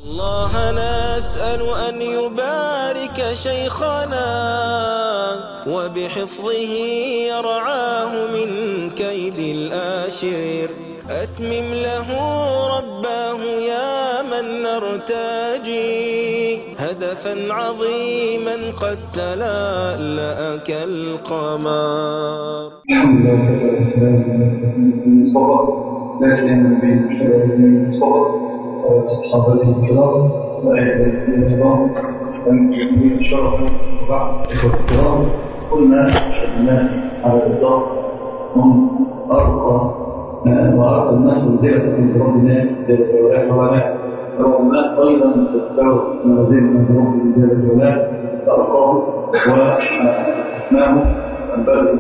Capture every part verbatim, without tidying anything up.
الله نسأل أن يبارك شيخنا وبحفظه يرعاه من كيد الآشر. أتمم له رباه يا من نرتجي هدفا عظيما قد تلألأ كالقمر. الحمد لله والسلام على صبر لا سيما النبي الكريم صبر وصحابته الكرام وأهل النظام والمسلمين الشرف وبعد إخوة الكرام. قلنا أشهد الناس على الإطلاق هم أرقى وأرقى الناس منزلة من رب الناس جل وعلا وعلا العلماء أيضا تتبعوا منازل من رب جل وعلا أرقاه وأسماه البلد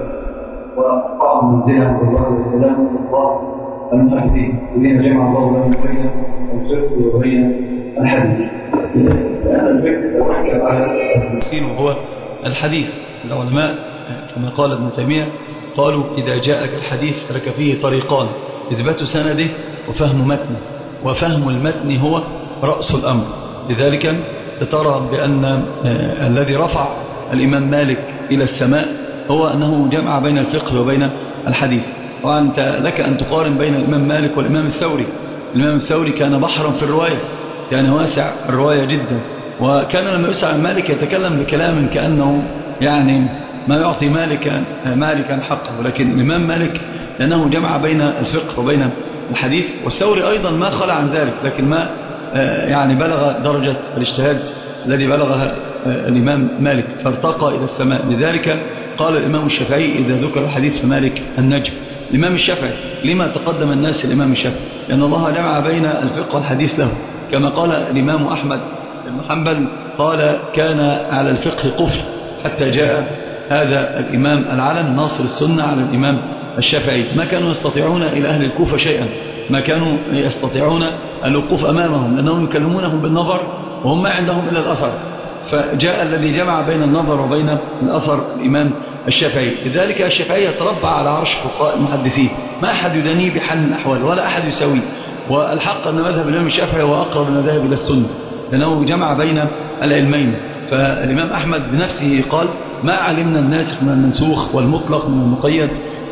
وأقام منزلة عند الله والسلام الله المحدثين الذين جمع الله بين بين الفقه وبين الحديث. لأن الفقه يحكم على المسير وهو الحديث. العلماء كما قال ابن تيمية قالوا إذا جاءك الحديث فلك فيه طريقان: إثبات سنده وفهم متنه، وفهم المتن هو رأس الأمر. لذلك ترى بأن الذي رفع الإمام مالك إلى السماء هو أنه جمع بين الفقه وبين الحديث. وأنت لك أن تقارن بين الإمام مالك والإمام الثوري. الإمام الثوري كان بحرا في الرواية، كان واسع الرواية جدا، وكان لما يسأل مالك يتكلم بكلام كأنه يعني ما يعطي مالكا مالكا حقه. ولكن الإمام مالك لأنه جمع بين الفقه وبين الحديث، والثوري أيضا ما خلى عن ذلك، لكن ما يعني بلغ درجة الاجتهاد الذي بلغها الإمام مالك فارتقى إلى السماء. لذلك قال الإمام الشافعي إذا ذكر الحديث فمالك النجم. الإمام الشافعي لما تقدم الناس الإمام الشافعي؟ لأن الله جمع بين الفقه والحديث له، كما قال الإمام أحمد بن حنبل قال كان على الفقه قفل حتى جاء هذا الإمام العلم ناصر السنة على الإمام الشافعي. ما كانوا يستطيعون إلى أهل الكوفة شيئا، ما كانوا يستطيعون الوقوف أمامهم لأنهم يكلمونهم بالنظر وهم ما عندهم إلا الأثر. فجاء الذي جمع بين النظر وبين الأثر الإمام الشافعي. لذلك الشافعي يتربع على عرش فقهاء المحدثين، ما أحد يدانيه بحال من الأحوال ولا أحد يساويه. والحق أن مذهب الإمام الشافعي هو أقرب المذاهب إلى السنة لأنه جمع بين العلمين. فالإمام أحمد بنفسه قال ما علمنا الناسخ من المنسوخ والمطلق من المقيد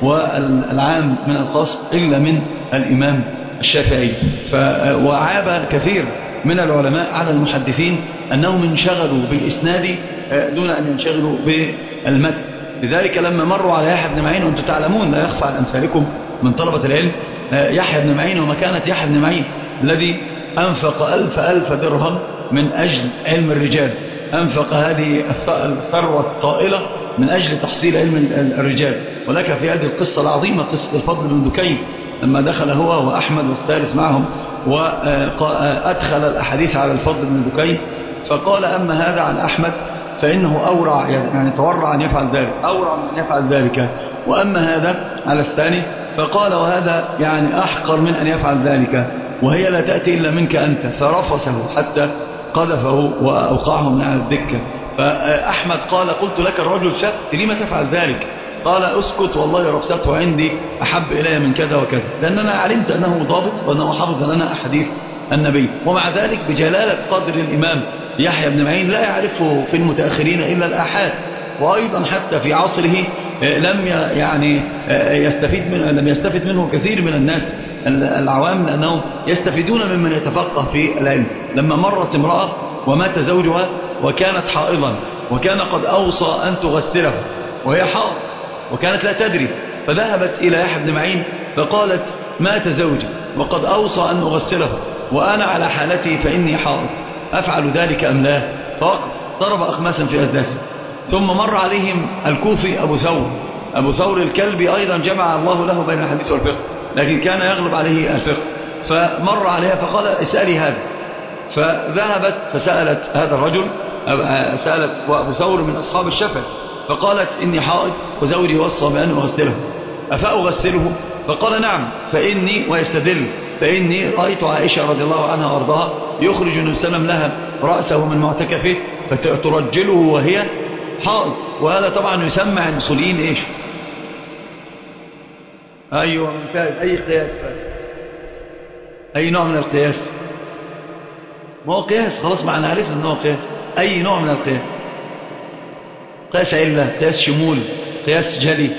والعام من الخاص إلا من الإمام الشافعي. وعاب كثير من العلماء على المحدثين أنهم انشغلوا بالإسناد دون أن ينشغلوا بالمتن. لذلك لما مروا على يحيى بن معين، وأنتم تعلمون لا يخفى على أمثالكم من طلبة العلم يحيى بن معين ومكانة يحيى بن معين الذي أنفق ألف ألف درهم من أجل علم الرجال، أنفق هذه الثروة الطائلة من أجل تحصيل علم الرجال. ولك في هذه القصة العظيمة قصة الفضل بن دكين لما دخل هو وأحمد والثالث معهم وأدخل الأحاديث على الفضل بن دكين، فقال أما هذا عن أحمد فإنه أورع، يعني تورع أن يفعل ذلك، أورع من يفعل ذلك. وأما هذا على الثاني فقال وهذا يعني أحقر من أن يفعل ذلك، وهي لا تأتي إلا منك أنت. فرفسه حتى قذفه وأوقعه من على الدكة. فأحمد قال قلت لك الرجل شك لما تفعل ذلك؟ قال اسكت والله رفسته عندي أحب إلي من كذا وكذا، لأننا علمت أنه ضابط وأنه حفظ لنا أحاديث النبي. ومع ذلك بجلالة قدر الإمام يحيى بن معين لا يعرفه في المتأخرين إلا الآحاد، وأيضا حتى في عصره لم يعني يستفيد منه لم يستفيد منه كثير من الناس العوام، لأنهم يستفيدون ممن يتفقه في العلم. لما مرت امرأة ومات زوجها وكانت حائضا وكان قد أوصى أن تغسله وهي حائض وكانت لا تدري، فذهبت إلى يحيى بن معين فقالت مات زوجي وقد أوصى أن أغسله وأنا على حالتي فإني حائض، أفعل ذلك أم لا؟ فوقت ضرب أخماسا في أسداسه. ثم مر عليهم الكوفي أبو ثور أبو ثور الكلبي أيضا جمع الله له بين الحديث والفقه، لكن كان يغلب عليه الفقه. فمر عليها فقال اسألي هذا، فذهبت فسألت هذا الرجل، سألت وأبو ثور من أصحاب الشافعي، فقالت إني حائض وزوجي وصى بأن أغسله أفأغسله؟ فقال نعم، فإني ويستدل فإني رأيت عائشة رضي الله عنها وارضاها يخرج النبي صلى الله عليه وسلم لها رأسه من معتكفه فترجله وهي حائض. وهذا طبعا يسمى عند الأصوليين إيش؟ أيوة ممتاز. أي قياس؟ أي نوع من القياس؟ ما هو قياس خلاص، ما احنا عرفنا ان هو قياس. اي نوع من القياس، قياس علة، قياس شمول، قياس جلي.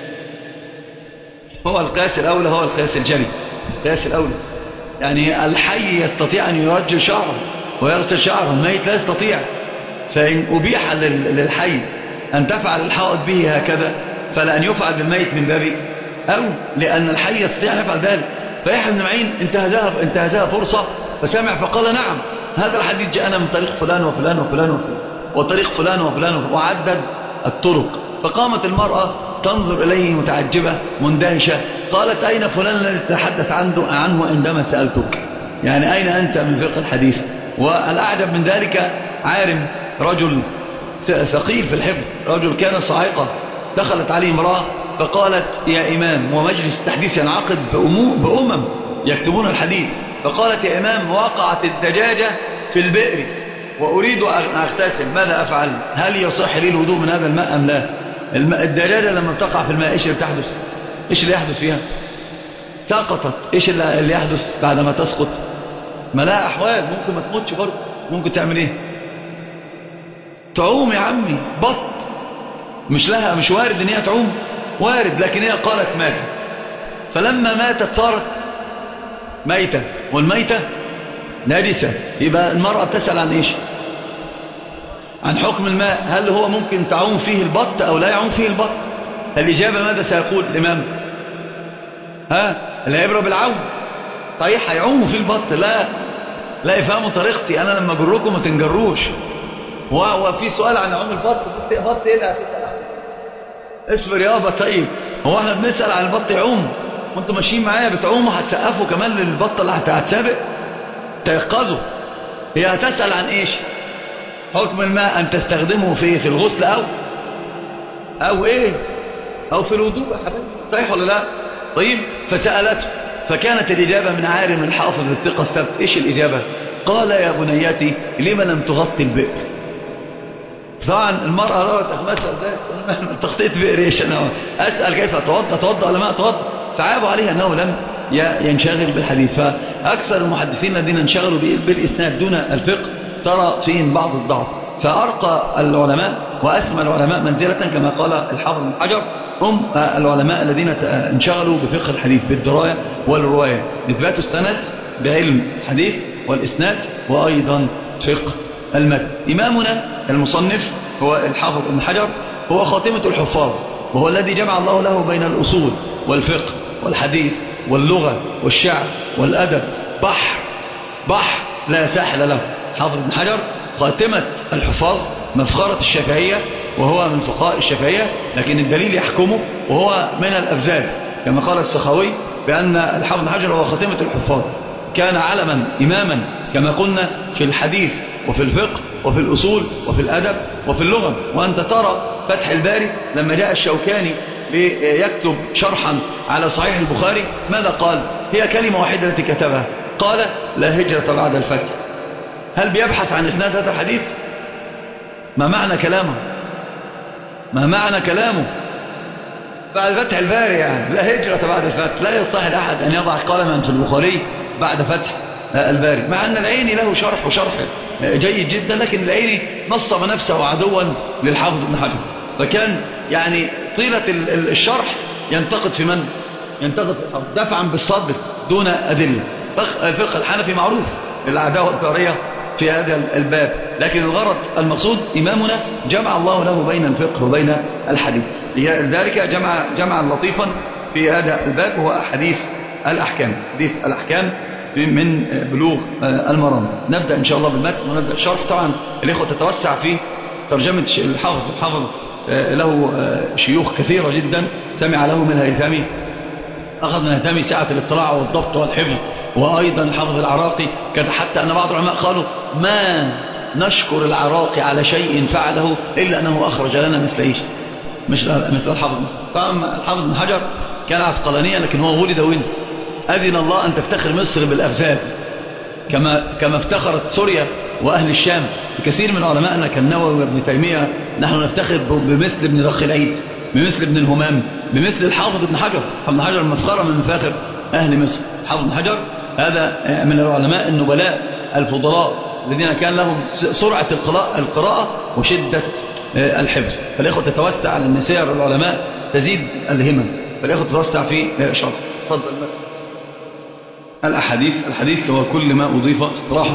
هو القياس الاولى هو القياس الجلي، القياس الاولى. يعني الحي يستطيع ان يرجل شعره ويغسل شعره، الميت لا يستطيع. فإن أبيح للحي أن تفعل الحائط به هكذا، فلأن يفعل بالميت من باب أو لأن الحي يستطيع أن يفعل ذلك. فيحيى بن معين انتهزها انتهزها فرصة فسمع فقال نعم هذا الحديث جاءنا من طريق فلان وفلان وفلان وفلان وطريق فلان وفلان، وعدد الطرق. فقامت المرأة تنظر إليه متعجبة مندهشة، قالت أين فلان الذي تتحدث عنه عنه عندما سألتك؟ يعني أين أنت من فقه الحديث؟ والأعجب من ذلك عارم رجل ثقيل في الحفظ، رجل كان صاعقة، دخلت عليه امرأة فقالت يا إمام، ومجلس التحديث ينعقد بأمم يكتبون الحديث، فقالت يا إمام وقعت الدجاجة في البئر وأريد أن أغتسل، ماذا أفعل؟ هل يصح لي الوضوء من هذا الماء أم لا؟ الدجاجة لما بتقع في الماء إيش اللي بتحدث؟ إيش اللي يحدث فيها؟ سقطت، إيش اللي يحدث بعدما تسقط؟ ما لها أحوال، ممكن ما تموتش برضه، ممكن تعمل إيه؟ تعوم يا عمي، بط، مش لها، مش وارد ان هي تعوم، وارد، لكن هي قالت ماتت. فلما ماتت صارت ميتة، والميتة نجسة. يبقى المرأة بتسأل عن ايش؟ عن حكم الماء، هل هو ممكن تعوم فيه البط او لا يعوم فيه البط؟ الإجابة ماذا سيقول الإمام؟ ها العبرة بالعوم. صحيح هيعوموا فيه البط، لا لا يفهموا طريقتي، انا لما اجركم ما تنجروش. وهو في سؤال عن عوم البط، بط ايه اللي هتسأل عنه؟ اصبر يابا. طيب هو احنا بنسأل عن البط يعوم وانتم ماشيين معايا بتعوموا، هتسقفوا كمان للبطة اللي هتسابق؟ تيقظوا. هي هتسأل عن ايش؟ حكم الماء ان تستخدمه في في الغسل او او ايه او في الوضوء يا حبيبي، صحيح ولا لا؟ طيب فسألته، فكانت الإجابة من عارم الحافظ الثقة الثبت. ايش الإجابة؟ قال يا بنيتي لما لم تغطي البئر؟ طبعا المرأة رأت أخماسها ازاي؟ تغطية بئر ايش؟ انا أسأل كيف أتوضأ؟ أتوضأ ولا ما أتوضأ؟ فعابوا عليها أنه لم ينشغل بالحديث. فأكثر المحدثين الذين انشغلوا بالإسناد دون الفقه ترى فيهم بعض الضعف. فأرقى العلماء وأسمى العلماء منزلة كما قال الحافظ بن حجر هم العلماء الذين انشغلوا بفقه الحديث بالدراية والرواية، إثبات السند بعلم الحديث والإسناد وأيضا فقه المتن. إمامنا المصنف هو الحافظ بن حجر، هو خاتمة الحفاظ، وهو الذي جمع الله له بين الأصول والفقه والحديث واللغة والشعر والأدب. بحر بحر لا ساحل له. حافظ بن حجر خاتمة الحفاظ، مفخرة الشافعية، وهو من فقهاء الشافعية، لكن الدليل يحكمه، وهو من الأفزاز كما قال السخاوي بأن الحافظ بن حجر هو خاتمة الحفاظ. كان علما إماما كما قلنا في الحديث وفي الفقه وفي الأصول وفي الأدب وفي اللغة. وأنت ترى فتح الباري لما جاء الشوكاني ليكتب شرحا على صحيح البخاري ماذا قال؟ هي كلمة واحدة التي كتبها، قال لا هجرة بعد الفتح. هل بيبحث عن إسناد هذا الحديث؟ ما معنى كلامه؟ ما معنى كلامه بعد فتح الباري؟ يعني لا هجرة بعد الفتح. لا يستطيع أحد أن يضع قلما في البخاري بعد فتح الباري، مع أن العيني له شرح وشرح جيد جدا، لكن العيني نصب نفسه عدوا للحافظ بن حجر، فكان يعني طيلة الشرح ينتقد في من؟ ينتقد دفعا بالصدر دون أدلة. الفقه الحنفي معروف العداوة الطارية في هذا الباب، لكن الغرض المقصود إمامنا جمع الله له بين الفقه وبين الحديث، لذلك جمع جمعا لطيفا في هذا الباب هو حديث الأحكام. حديث الأحكام من بلوغ المرام. نبدأ إن شاء الله بالمتن ونبدأ الشرح. طبعا الإخوة تتوسع في ترجمة الحافظ. الحافظ له شيوخ كثيرة جدا، سمع له من الهيثمي، أخذ من الهيثمي سعة الاطلاع والضبط والحفظ، وأيضا الحافظ العراقي كان، حتى أن بعض العلماء قالوا ما نشكر العراقي على شيء فعله إلا أنه أخرج لنا مثل إيش؟ مش مثل الحافظ. طبعا الحافظ بن حجر كان عسقلانيا، لكن هو ولد وين؟ أذن الله أن تفتخر مصر بالأفزاد كما كما افتخرت سوريا وأهل الشام. كثير من علماءنا كالنووي وابن تيمية نحن نفتخر بمثل ابن ذخ العيد، بمثل ابن الهمام، بمثل الحافظ ابن حجر. الحافظ ابن حجر مفخرة من مفاخر أهل مصر. الحافظ ابن حجر هذا من العلماء النبلاء الفضلاء الذين كان لهم سرعة القراءة وشدة الحفظ. فالإخوة تتوسع على النسير العلماء تزيد الهمم، فالإخوة تتوسع في شرح. تفضل. الأحاديث الحديث هو كل ما أضيف اصطلاحا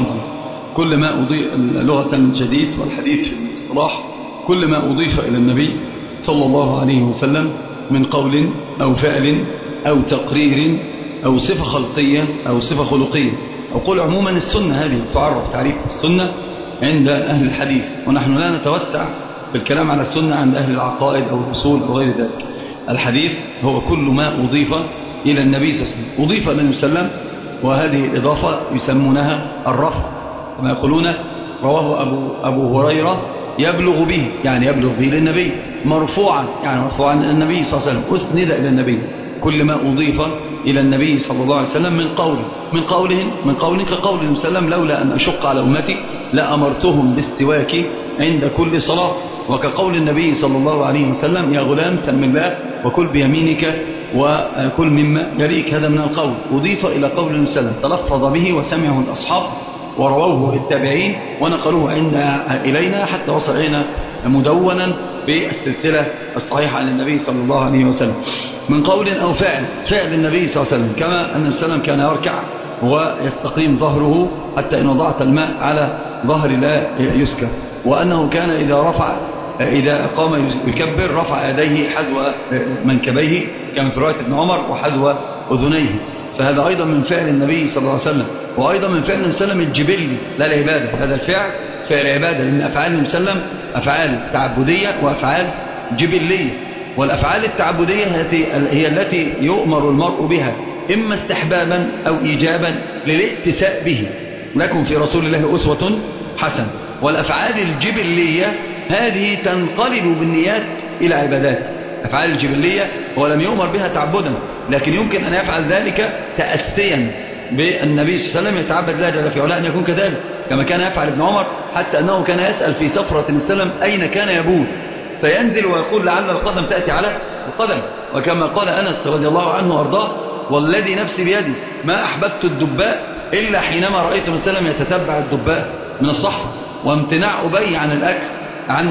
كل ما أضيف لغة جديد، والحديث في الاصطلاح كل ما أضيف إلى النبي صلى الله عليه وسلم من قول أو فعل أو تقرير أو صفة خلقية أو صفة خلقية، أو قول عموما السنة. هذه تعرف تعريف السنة عند أهل الحديث، ونحن لا نتوسع بالكلام على السنة عند أهل العقائد أو الأصول أو غير ذلك. الحديث هو كل ما أضيف إلى النبي صلى الله عليه وسلم، أضيف إلى النبي صلى الله عليه وسلم، وهذه الإضافة يسمونها الرفع، كما يقولون رواه أبو, أبو هريرة يبلغ به، يعني يبلغ به للنبي، مرفوعا يعني مرفوعا إلى النبي صلى الله عليه وسلم، أسند إلى النبي. كل ما أضيف إلى النبي صلى الله عليه وسلم من قول من قولهم من قول كقول النبي صلى الله عليه وسلم لولا أن أشق على أمتي لأمرتهم بالسواك عند كل صلاة، وكقول النبي صلى الله عليه وسلم يا غلام سم الله وكل بيمينك وكل مما يليك. هذا من القول أضيف إلى قول النبي صلى الله عليه وسلم، تلفظ به وسمعه الأصحاب ورووه التابعين ونقلوه عند إلينا حتى وصل إلينا مدونا بالسلسلة الصحيحة عن النبي صلى الله عليه وسلم. من قول أو فعل، فعل النبي صلى الله عليه وسلم، كما أن النبي صلى الله عليه وسلم كان يركع ويستقيم ظهره حتى إن وضعت الماء على ظهر لا يسكر، وأنه كان إذا رفع إذا قام يكبر رفع يديه حذو منكبيه كما في رواية ابن عمر وحذو أذنيه. فهذا أيضا من فعل النبي صلى الله عليه وسلم، وأيضا من فعل النبي صلى الله عليه وسلم الجبلي لا العبادة. هذا الفعل فعل عبادة، لأن أفعال النبي صلى الله عليه وسلم أفعال تعبدية وأفعال جبلية، والأفعال التعبدية هي التي يؤمر المرء بها إما استحبابا أو إيجابا للائتساء به، لكم في رسول الله أسوة حسنة. والأفعال الجبلية هذه تنقلب بالنيات إلى عبادات. أفعال الجبلية هو لم يؤمر بها تعبدا، لكن يمكن أن يفعل ذلك تأسيا بالنبي صلى الله عليه وسلم، يتعبد الله جل في علاه أن يكون كذلك، كما كان يفعل ابن عمر، حتى أنه كان يسأل في سفرة النبي صلى الله عليه وسلم أين كان يبول، فينزل ويقول لعل القدم تأتي على القدم. وكما قال أنس رضي الله عنه وأرضاه والذي نفسي بيدي ما أحببت الدباء إلا حينما رأيت النبي صلى الله عليه وسلم يتتبع الدباء من الصحراء، وامتناع أبي عن الأكل عن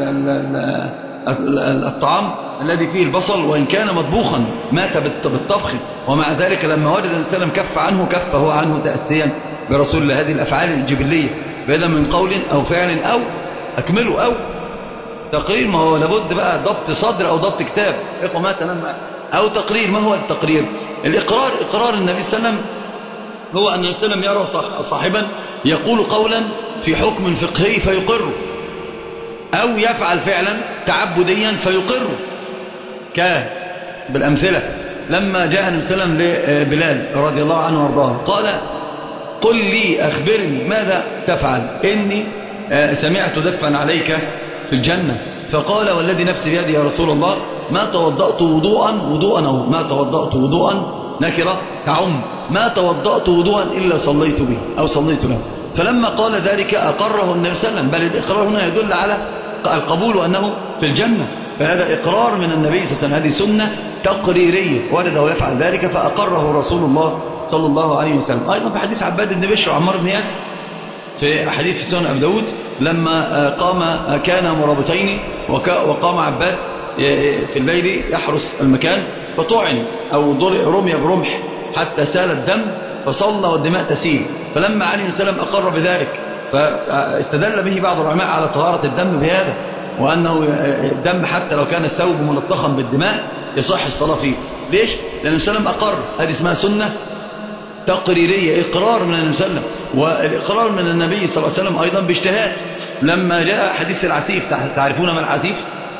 الطعام الذي فيه البصل وإن كان مطبوخا مات بالطبخ، ومع ذلك لما وجد النبي صلى الله عليه وسلم كف عنه كف هو عنه تأسيا برسول الله. هذه الأفعال الجبلية بدلا من قول أو فعل أو أكمله أو تقرير. ما هو لابد بقى ضبط صدر أو ضبط كتاب إخوة ما تنام أو تقرير. ما هو التقرير؟ الإقرار إقرار النبي صلى الله عليه وسلم هو أن النبي صلى الله عليه وسلم يرى صاحبا يقول قولا في حكم فقهي فيقره، أو يفعل فعلا تعبديا فيقره. كان بالأمثلة لما جاء النبي صلى الله عليه وسلم لبلال رضي الله عنه وارضاه قال قل لي أخبرني ماذا تفعل إني سمعت دفا عليك في الجنة، فقال والذي نفسي بيدي يا رسول الله ما توضأت وضوءا وضوءا أو ما توضأت وضوءا نكرة تعم ما توضأت وضوءا إلا صليت به أو صليت له. فلما قال ذلك أقره النبي صلى الله عليه وسلم، بل الإقرار هنا يدل على القبول وأنه في الجنة، فهذا إقرار من النبي صلى الله عليه وسلم. هذه سنة تقريرية ورد ويفعل ذلك فأقره رسول الله صلى الله عليه وسلم. أيضا في حديث عباد بن بشر وعمار بن ياسر في حديث في سنن أبي داود لما قام كان مرابطين وقام عباد في الليل يحرس المكان فطعن أو رمي برمح حتى سال الدم فصلى والدماء تسيل، فلما علي وسلم أقر بذلك فاستدل به بعض العلماء على طهارة الدم بهذا، وأنه الدم حتى لو كان الثوب ملطخا بالدماء يصح الصلاة فيه. ليش؟ لأن النبي صلى الله عليه وسلم أقر. هذه اسمها سنة تقريرية، إقرار من النبي صلى الله عليه وسلم. والإقرار من النبي صلى الله عليه وسلم أيضا باجتهاد. لما جاء حديث العسيف، تعرفون ما العسيف؟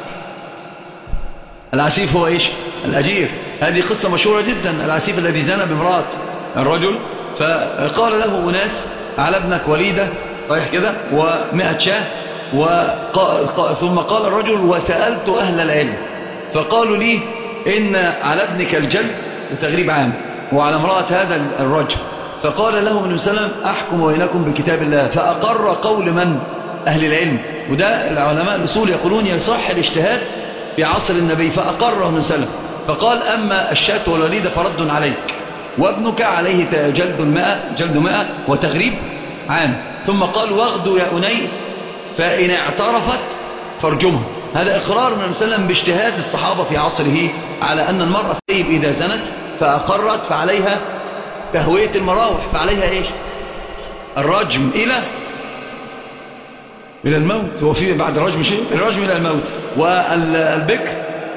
العسيف هو إيش؟ الأجير. هذه قصة مشهورة جدا، العسيف الذي زنى بامرأة الرجل، فقال له أناس على ابنك وليدة صحيح كده ومئة شاه، وقال ثم قال الرجل وسألت أهل العلم فقالوا لي إن على ابنك الجلد بتغريب عام وعلى امرأة هذا الرجل، فقال لهم النبي صلى الله عليه وسلم أحكم بينكم بكتاب الله، فأقر قول من؟ أهل العلم. وده العلماء الأصول يقولون يصح الاجتهاد في عصر النبي، فأقره النبي صلى الله عليه وسلم فقال أما الشاة والوليدة فرد عليك، وابنك عليه جلد ماء جلد ماء وتغريب عام. ثم قال واغدوا يا أنيس فإن اعترفت فارجمها. هذا إقرار من النبي صلى الله عليه وسلم باجتهاد الصحابة في عصره على أن المرأة الثيب إذا زنت فأقرت فعليها تهوية المراوح، فعليها إيش؟ الرجم إلى إلى الموت. هو في بعد الرجم شيء؟ الرجم إلى الموت. والبكر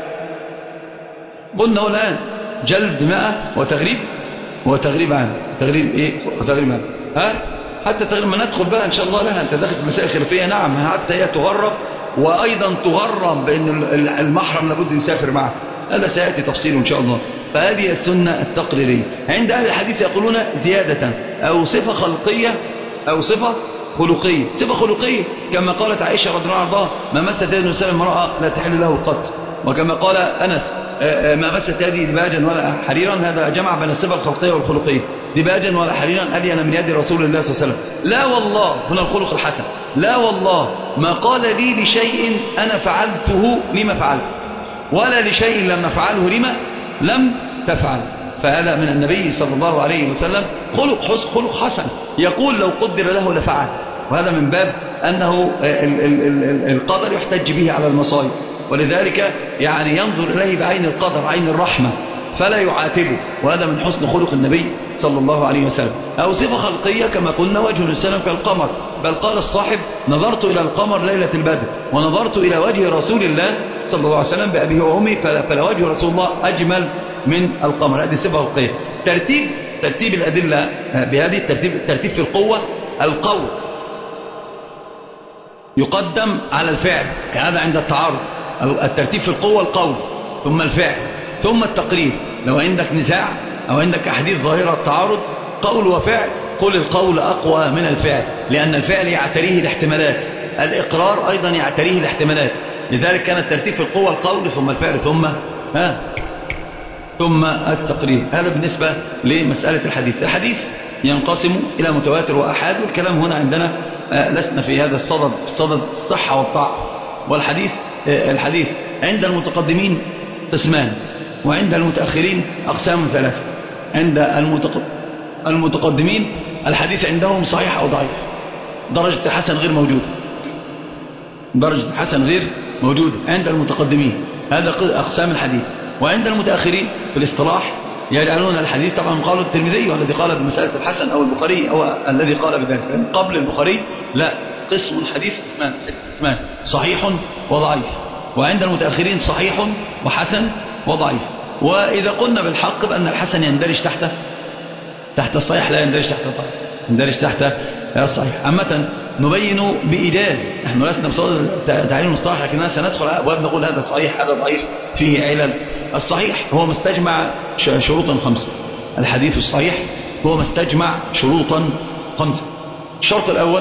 قلنا الآن جلد مئة وتغريب وتغريب عام. تغريب إيه؟ وتغريب عام. ها؟ حتى تغريب ما ندخل بقى إن شاء الله لها. أنت داخل في مسائل خلافية. نعم، حتى هي تغرب، وأيضا تغرم بأن المحرم لابد يسافر معه. هذا سيأتي تفصيله إن شاء الله. فهذه السنة التقريرية. عند أهل الحديث يقولون زيادة أو صفة خلقية أو صفة خلقية. صفة خلقية كما قالت عائشة رضي الله عنها ما مست يد النساء امرأة لا تحل له قط. وكما قال أنس ما مست يدي دباجا ولا حريرا. هذا جمع بين الصفة الخلقية والخلقية. دباجا ولا حريرا ألين من يد رسول الله صلى الله عليه وسلم. لا والله، هنا الخلق الحسن. لا والله ما قال لي لشيء أنا فعلته لما فعلت، ولا لشيء لم نفعله لما لم تفعل. فهذا من النبي صلى الله عليه وسلم خلق حسن خلق حسن. يقول لو قدر له لفعل. وهذا من باب أنه القدر يحتج به على المصائب، ولذلك يعني ينظر إليه بعين القدر، عين الرحمة، فلا يعاتبه. وهذا من حسن خلق النبي صلى الله عليه وسلم. أو صفة خلقية كما قلنا وجه السلام كالقمر. بل قال الصاحب نظرت إلى القمر ليلة البدر ونظرت إلى وجه رسول الله صلى الله عليه وسلم بأبيه وأمي فلا وجه رسول الله أجمل من القمر. هذه صفة خلقية. ترتيب ترتيب الأدلة بهذه الترتيب الترتيب في القوة. القول يقدم على الفعل، هذا عند التعارض. الترتيب في القوة القول ثم الفعل ثم التقرير. لو عندك نزاع أو عندك أحاديث ظاهرة التعارض قول وفعل، قل القول أقوى من الفعل، لأن الفعل يعتريه الاحتمالات. الإقرار أيضا يعتريه الاحتمالات. لذلك كان الترتيب في القوة القول ثم الفعل ثم ها ثم التقرير. هذا بالنسبة لمسألة الحديث. الحديث ينقسم إلى متواتر وأحاد، والكلام هنا عندنا لسنا في هذا الصدد صدد الصحة والضعف. والحديث الحديث عند المتقدمين قسمان، وعند المتأخرين أقسام ثلاثة. عند المتقدمين الحديث عندهم صحيح أو ضعيف، درجة الحسن غير موجودة، درجة الحسن غير موجودة عند المتقدمين. هذا أقسام الحديث. وعند المتأخرين في الاصطلاح يجعلون الحديث، طبعا قالوا الترمذي والذي قال بمسألة الحسن، أو البخاري أو الذي قال بذلك قبل البخاري، لا، قسم الحديث قسمان قسمان صحيح وضعيف. وعند المتأخرين صحيح وحسن وضعيف. وإذا قلنا بالحق بأن الحسن يندرج تحت تحت الصحيح، لا يندرج تحت الضعيف، يندرج تحت الصحيح. عامة نبين بإيجاز، نحن لسنا بصدد تعليم المصطلح، لكننا سندخل على أبواب نقول هذا صحيح هذا ضعيف فيه علل. الصحيح هو ما استجمع شروطا خمسة. الحديث الصحيح هو ما استجمع شروطا خمسة. الشرط الأول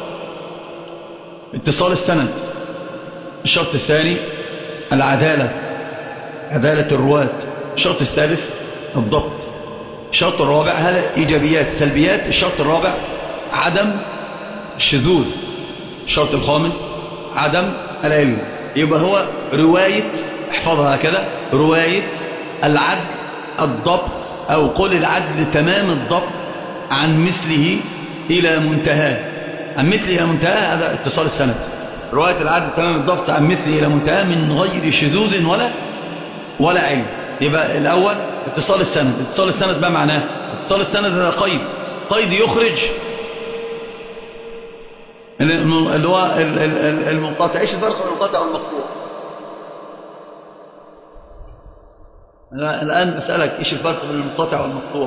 اتصال السند. الشرط الثاني العدالة، عدالة الرواة. الشرط الثالث الضبط. الشرط الرابع، هذا إيجابيات سلبيات. الشرط الرابع عدم الشذوذ. الشرط الخامس عدم العلم. يبقى هو رواية، احفظها هكذا، رواية العدل الضبط، أو قل العدل تمام الضبط عن مثله إلى منتهى. عن مثله إلى منتهى هذا اتصال السند. رواية العدل تمام الضبط عن مثله إلى منتهى من غير شذوذ ولا ولا علم. يبقى الأول اتصال السند. اتصال السند ما معناه؟ اتصال السند هذا قيد قيد يخرج اللي هو المنقطع. ايش الفرق بين المنقطع والمقطوع؟ أنا الآن أسألك ايش الفرق بين المنقطع والمقطوع؟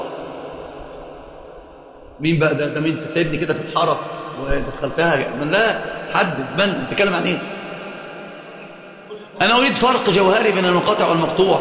مين بقى ده؟ ده مين تسيبني كده في الحارة ودخلتها؟ من لا حدد، من تتكلم عن ايه؟ أنا أريد فرق جوهري بين المنقطع والمقطوع.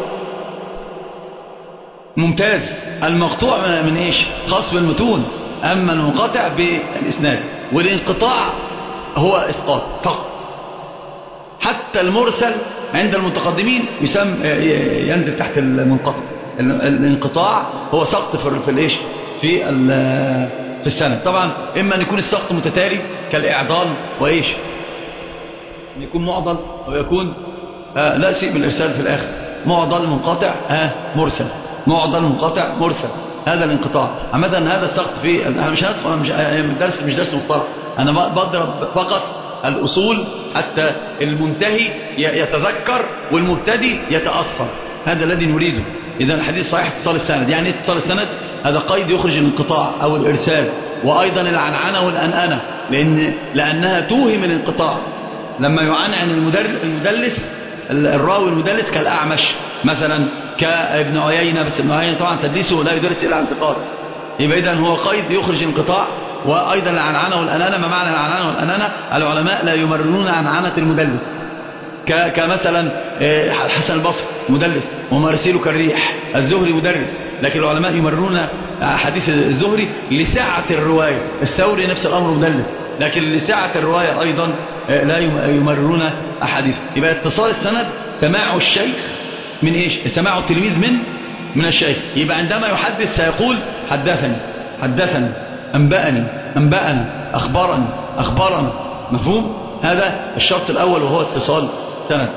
ممتاز. المقطوع من ايش؟ خاص بالمتون، أما المنقطع بالإسناد. والانقطاع هو إسقاط فقط. حتى المرسل عند المتقدمين يسمى ينزل تحت المنقطع. الانقطاع هو سقط في الايش؟ في في السند. طبعا إما أن يكون السقط متتالي كالإعضال وإيش؟ أن يكون معضل ويكون آه لا شيء بالإرسال في الآخر. معضل منقطع آه مرسل، معضل منقطع مرسل. هذا الانقطاع. عامة هذا السقط في أنا مش هدخل مش درس مش درس مصطلح، أنا بضرب فقط الأصول حتى المنتهي يتذكر والمبتدي يتأثر، هذا الذي نريده. إذا الحديث صحيح اتصال السند، يعني اتصال السند هذا قيد يخرج الانقطاع أو الإرسال، وأيضا العنعنة والأنأنة، لأن لأنها توهم الانقطاع. لما يعنعن المدلس الراوي المدلس كالأعمش مثلا، كابن عيينة، بس ابن عيينة طبعا تدليسه لا يدرس إلا انتقاد، يبقى إذن هو قيد يخرج انقطاع. وأيضا العنعنة والأنانة، ما معنى العنعنة والأنانة؟ العلماء لا يمرنون عنعنة المدلس، كمثلا الحسن البصري مدلس ومرسيله كالريح، الزهري مدرس، لكن العلماء يمرنون حديث الزهري لسعة الرواية. الثوري نفس الأمر مدلس، لكن لسعة الرواية أيضا لا يمررون أحاديث. يبقى اتصال السند سماع الشيخ من إيش؟ سماع التلميذ من من الشيخ. يبقى عندما يحدث سيقول حدثني حدثني أنبأني أنبأني أخبرني أخبرني. مفهوم؟ هذا الشرط الأول وهو اتصال سند.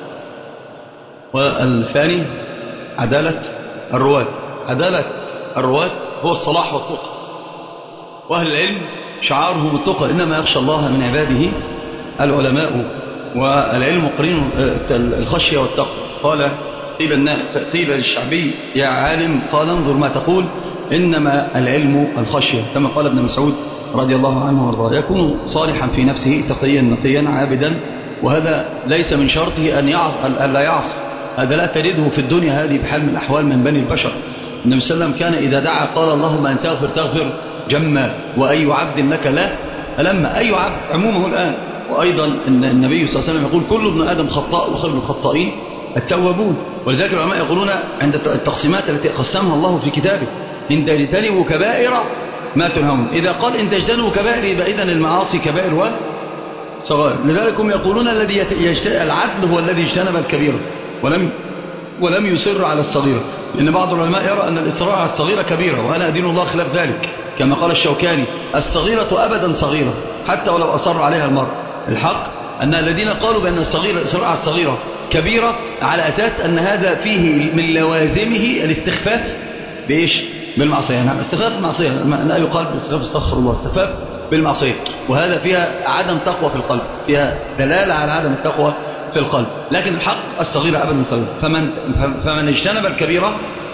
والثاني عدالة الرواة. عدالة الرواة هو الصلاح والتقى، وأهل العلم شعارهم التقى، إنما يخشى الله من عباده العلماء، والعلم قرين الخشية والتقى. قال قيل للشعبي يا عالم، قال انظر ما تقول، إنما العلم الخشية، كما قال ابن مسعود رضي الله عنه وارضاه، يكون صالحا في نفسه تقيا نقيا عابدا، وهذا ليس من شرطه أن يعص ألا يعص، هذا لا تجده في الدنيا هذه بحال من الأحوال من بني البشر. النبي صلى الله عليه وسلم كان إذا دعا قال اللهم أن تغفر تغفر جما، وأي عبد لك لا ألما، أي عبد عمومه الآن. وأيضا إن النبي صلى الله عليه وسلم يقول كل ابن آدم خطاء وخير الخطائين التوابون. ولذلك العلماء يقولون عند التقسيمات التي قسمها الله في كتابه إن تجتنبوا كبائر ما تنهون، إذا قال إن تجتنبوا كبائر يبقى إذن المعاصي كبائر وصغائر. لذلك هم يقولون الذي العدل هو الذي اجتنب الكبيرة ولم ولم يصر على الصغيرة، لأن بعض العلماء يرى أن الإصرار على الصغيرة كبيرة، وأنا أدين الله خلاف ذلك، كما قال الشوكاني الصغيرة أبدا صغيرة حتى ولو أصر عليها المرء. الحق أن الذين قالوا بأن الصغيرة الإصرار على الصغيرة كبيرة على أساس أن هذا فيه من لوازمه الاستخفاف بإيش؟ بالمعصية. نعم، استخفاف بالمعصية، لا يقال باستخفاف استغفر الله، استخفاف بالمعصية، وهذا فيها عدم تقوى في القلب، فيها دلالة على عدم التقوى في القلب. لكن الحق الصغيرة أبدا صغيرة، فمن, فمن اجتنب الكبيرة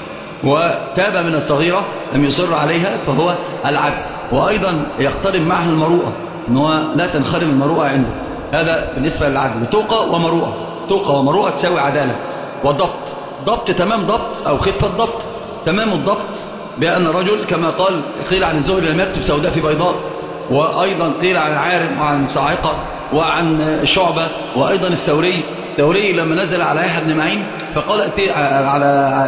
وتاب من الصغيرة لم يصر عليها فهو العدل. وأيضا يقترب معها المروءة، أنه لا تنخرم المروءة عنده، هذا بالنسبة للعدل. تقى ومروءة، تقى ومروءة تساوي عدالة. وضبط، ضبط تمام ضبط أو خفة ضبط، تمام الضبط بأن رجل كما قال قيل عن الزهري لم يكتب سوداء في بيضاء، وأيضا قيل عن عارم وعن صاعقة وعن شعبة، وأيضا الثوري الثوري لما نزل على يحيى بن معين فقال أتي على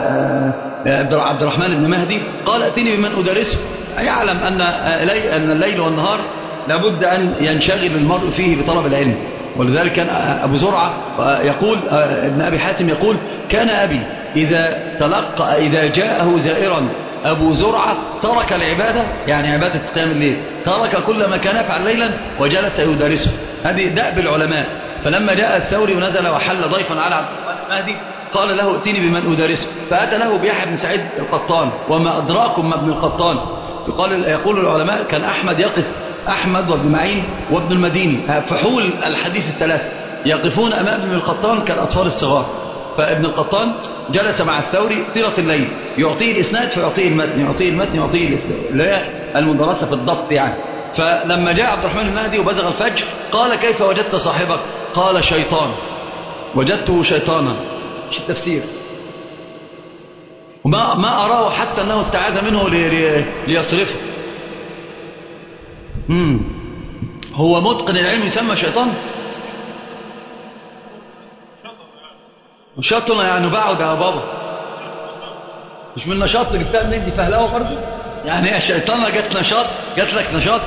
عبد الرحمن بن مهدي قال أتيني بمن أدرسه، يعلم أن أن الليل والنهار لابد أن ينشغل المرء فيه بطلب العلم. ولذلك كان أبو زرعة يقول ابن أبي حاتم يقول كان أبي إذا تلقى إذا جاءه زائرا أبو زرعة ترك العبادة، يعني عبادة قيام الليل، ترك كل ما كان يفعل ليلا وجلس يدرسه. هذه دأب العلماء. فلما جاء الثوري ونزل وحل ضيفا على عبد الرحمن المهدي قال له ائتني بمن أدرسه، فأتى له بيحيى بن سعيد القطان، وما أدراكم ما ابن القطان. يقال يقول العلماء كان أحمد يقف، أحمد وابن معين وابن المديني فحول الحديث الثلاثة يقفون أمام ابن القطان كالأطفال الصغار. فابن القطان جلس مع الثوري طيلة الليل يعطيه الإسناد فيعطيه المتن، يعطيه المتن يعطيه الإسناد، اللي هي المدرسة في الضبط يعني. فلما جاء عبد الرحمن المهدي وبزغ الفجر قال كيف وجدت صاحبك؟ قال شيطان، وجدته شيطانا. ايش التفسير؟ وما ما أراه حتى أنه استعاذ منه ليصرفه. مم. هو متقن العلم يسمى شيطان؟ نشاطنا يعني بعد يا بابا، مش من نشاط جبتها منين دي فهلاوه برضه؟ يعني هي شيطانة جت نشاط، جت لك نشاط.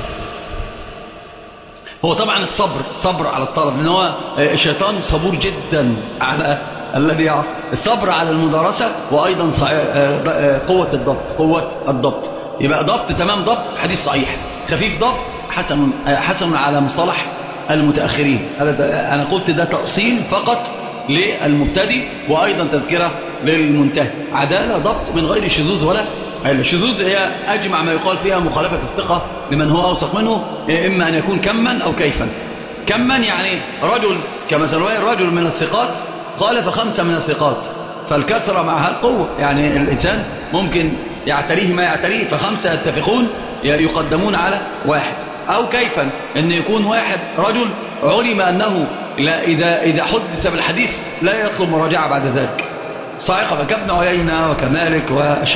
هو طبعا الصبر، الصبر على الطلب، لأن هو الشيطان صبور جدا على الذي يعصي. الصبر على المدارسة، وأيضا قوة الضبط، قوة الضبط. يبقى ضبط تمام ضبط حديث صحيح، خفيف ضبط حسن حسن على مصطلح المتأخرين. أنا قلت ده تأصيل فقط للمبتدئ، وأيضا تذكرة للمنتهي. عدالة ضبط من غير شذوذ ولا علة. الشذوذ هي أجمع ما يقال فيها مخالفة الثقة لمن هو أوثق منه، إما أن يكون كما أو كيفا. كما يعني رجل كمثلا رجل من الثقات خالف خمسة من الثقات، فالكثرة معها القوة، يعني الإنسان ممكن يعتريه ما يعتريه، فخمسة يتفقون يقدمون على واحد. أو كيفا أن يكون واحد رجل علم أنه لا إذا, إذا حدث بالحديث لا يطلب مراجعة بعد ذلك، صاعقة كابن عيينة وكمالك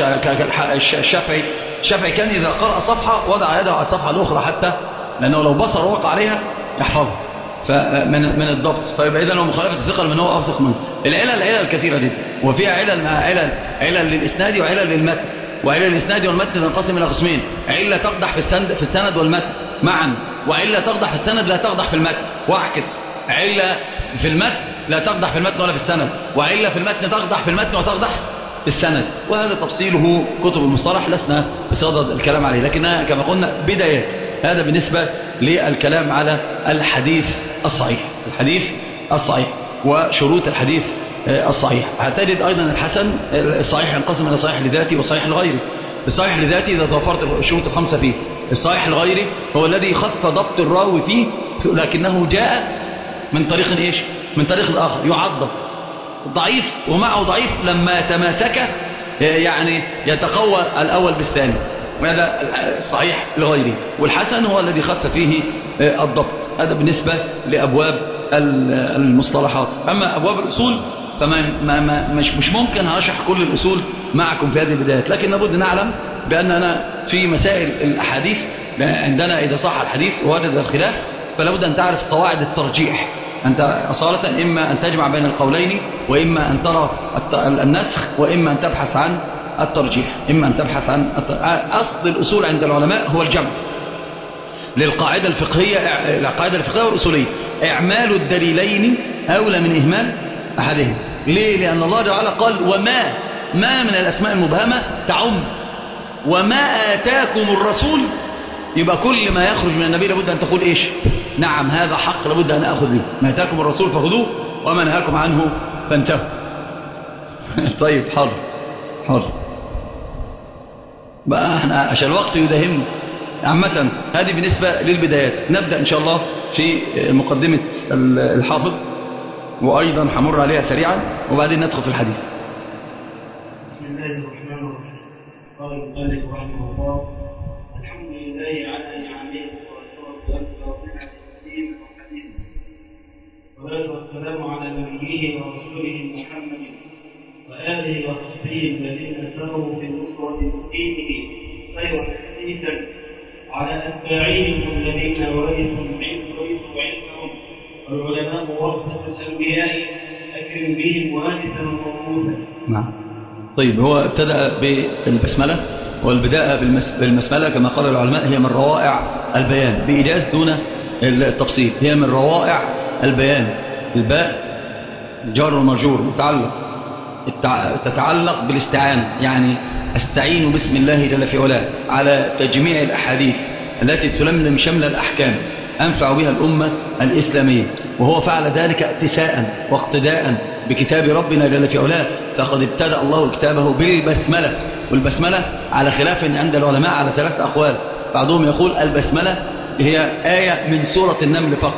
والشافعي. الشافعي كان إذا قرأ صفحة وضع يده على الصفحة الأخرى، حتى لأنه لو بصر وقع عليها يحفظها فمن من الضبط. فيبقى إذن هو مخالفة الثقة لمن هو أوثق منه. العلل العلل كثيرة جدا، وفيها علل مع علل، علل للإسناد وعلل للمتن. وعلل الإسناد والمتن تنقسم إلى قسمين: علة تقدح في السند في السند والمتن معا، وعلة تقدح في السند لا تقدح في المتن، واعكس علة في المتن لا تقدح في المتن ولا في السند، وعلة في المتن تقدح في المتن وتقدح في السند. وهذا تفصيله كتب المصطلح لسنا بصدد الكلام عليه، لكنها كما قلنا بدايات. هذا بالنسبة للكلام على الحديث الصحيح، الحديث الصحيح وشروط الحديث الصحيح. هتجد أيضا الحسن الصحيح ينقسم إلى صحيح لذاته وصحيح لغيره. الصحيح لذاته إذا توفرت الشروط الخمسة فيه. الصحيح لغيره هو الذي خف ضبط الراوي فيه لكنه جاء من طريق إيش؟ من طريق آخر يعضد. ضعيف ومعه ضعيف لما تماسك يعني يتقوى الأول بالثاني، وهذا الصحيح لغيره. والحسن هو الذي خف فيه الضبط. هذا بالنسبة لأبواب المصطلحات. أما أبواب الأصول فما ما ما مش, مش ممكن هشرح كل الأصول معكم في هذه البدايات، لكن لابد نعلم بأننا في مسائل الأحاديث عندنا إذا صح الحديث ووجد الخلاف فلابد أن تعرف قواعد الترجيح. أنت أصالة إما أن تجمع بين القولين، وإما أن ترى النسخ، وإما أن تبحث عن الترجيح، إما أن تبحث عن أصل الأصول عند العلماء هو الجمع للقاعدة الفقهية، القاعدة الفقهية والأصولية. إعمال الدليلين أولى من إهمال أحدهم. ليه؟ لأن الله تعالى قال وما ما من الأسماء المبهمة تعم، وما آتاكم الرسول، يبقى كل ما يخرج من النبي لابد أن تقول إيش؟ نعم هذا حق لابد أن أخذ به. ما آتاكم الرسول فخذوه وما نهاكم عنه فانتهوا. طيب حاضر حاضر بقى احنا عشان الوقت يداهمنا. عامة هذه بالنسبة للبدايات. نبدأ إن شاء الله في مقدمة الحافظ، وأيضا همر عليها سريعا وبعدين ندخل في الحديث. بسم الله الرحمن الرحيم. قال المؤلف رحمه الله: الحمد لله على نعمه والصلاة والسلام على نبيه ورسوله محمد وآله وصحبه الذين سروا في نصرة دينه خيرا حديثا، على أتباعهم الذين ورثوا ورثوا علمهم، والعلماء ورثة الأنبياء أكرم بهم وارثا وموروثا. نعم. طيب هو ابتدأ بالبسملة، والبداءة بالبسملة كما قال العلماء هي من روائع البيان بإيجاز دون التفصيل. هي من روائع البيان. الباء جار ومجرور متعلق تتعلق بالاستعانة، يعني استعين باسم الله جل في علاه على تجميع الأحاديث التي تلملم شمل الأحكام أنفع بها الأمة الإسلامية، وهو فعل ذلك اتساء واقتداء بكتاب ربنا جل في علاه. فقد ابتدأ الله كتابه بالبسملة، والبسملة على خلاف عند العلماء على ثلاث أقوال. بعضهم يقول البسملة هي آية من سورة النمل فقط،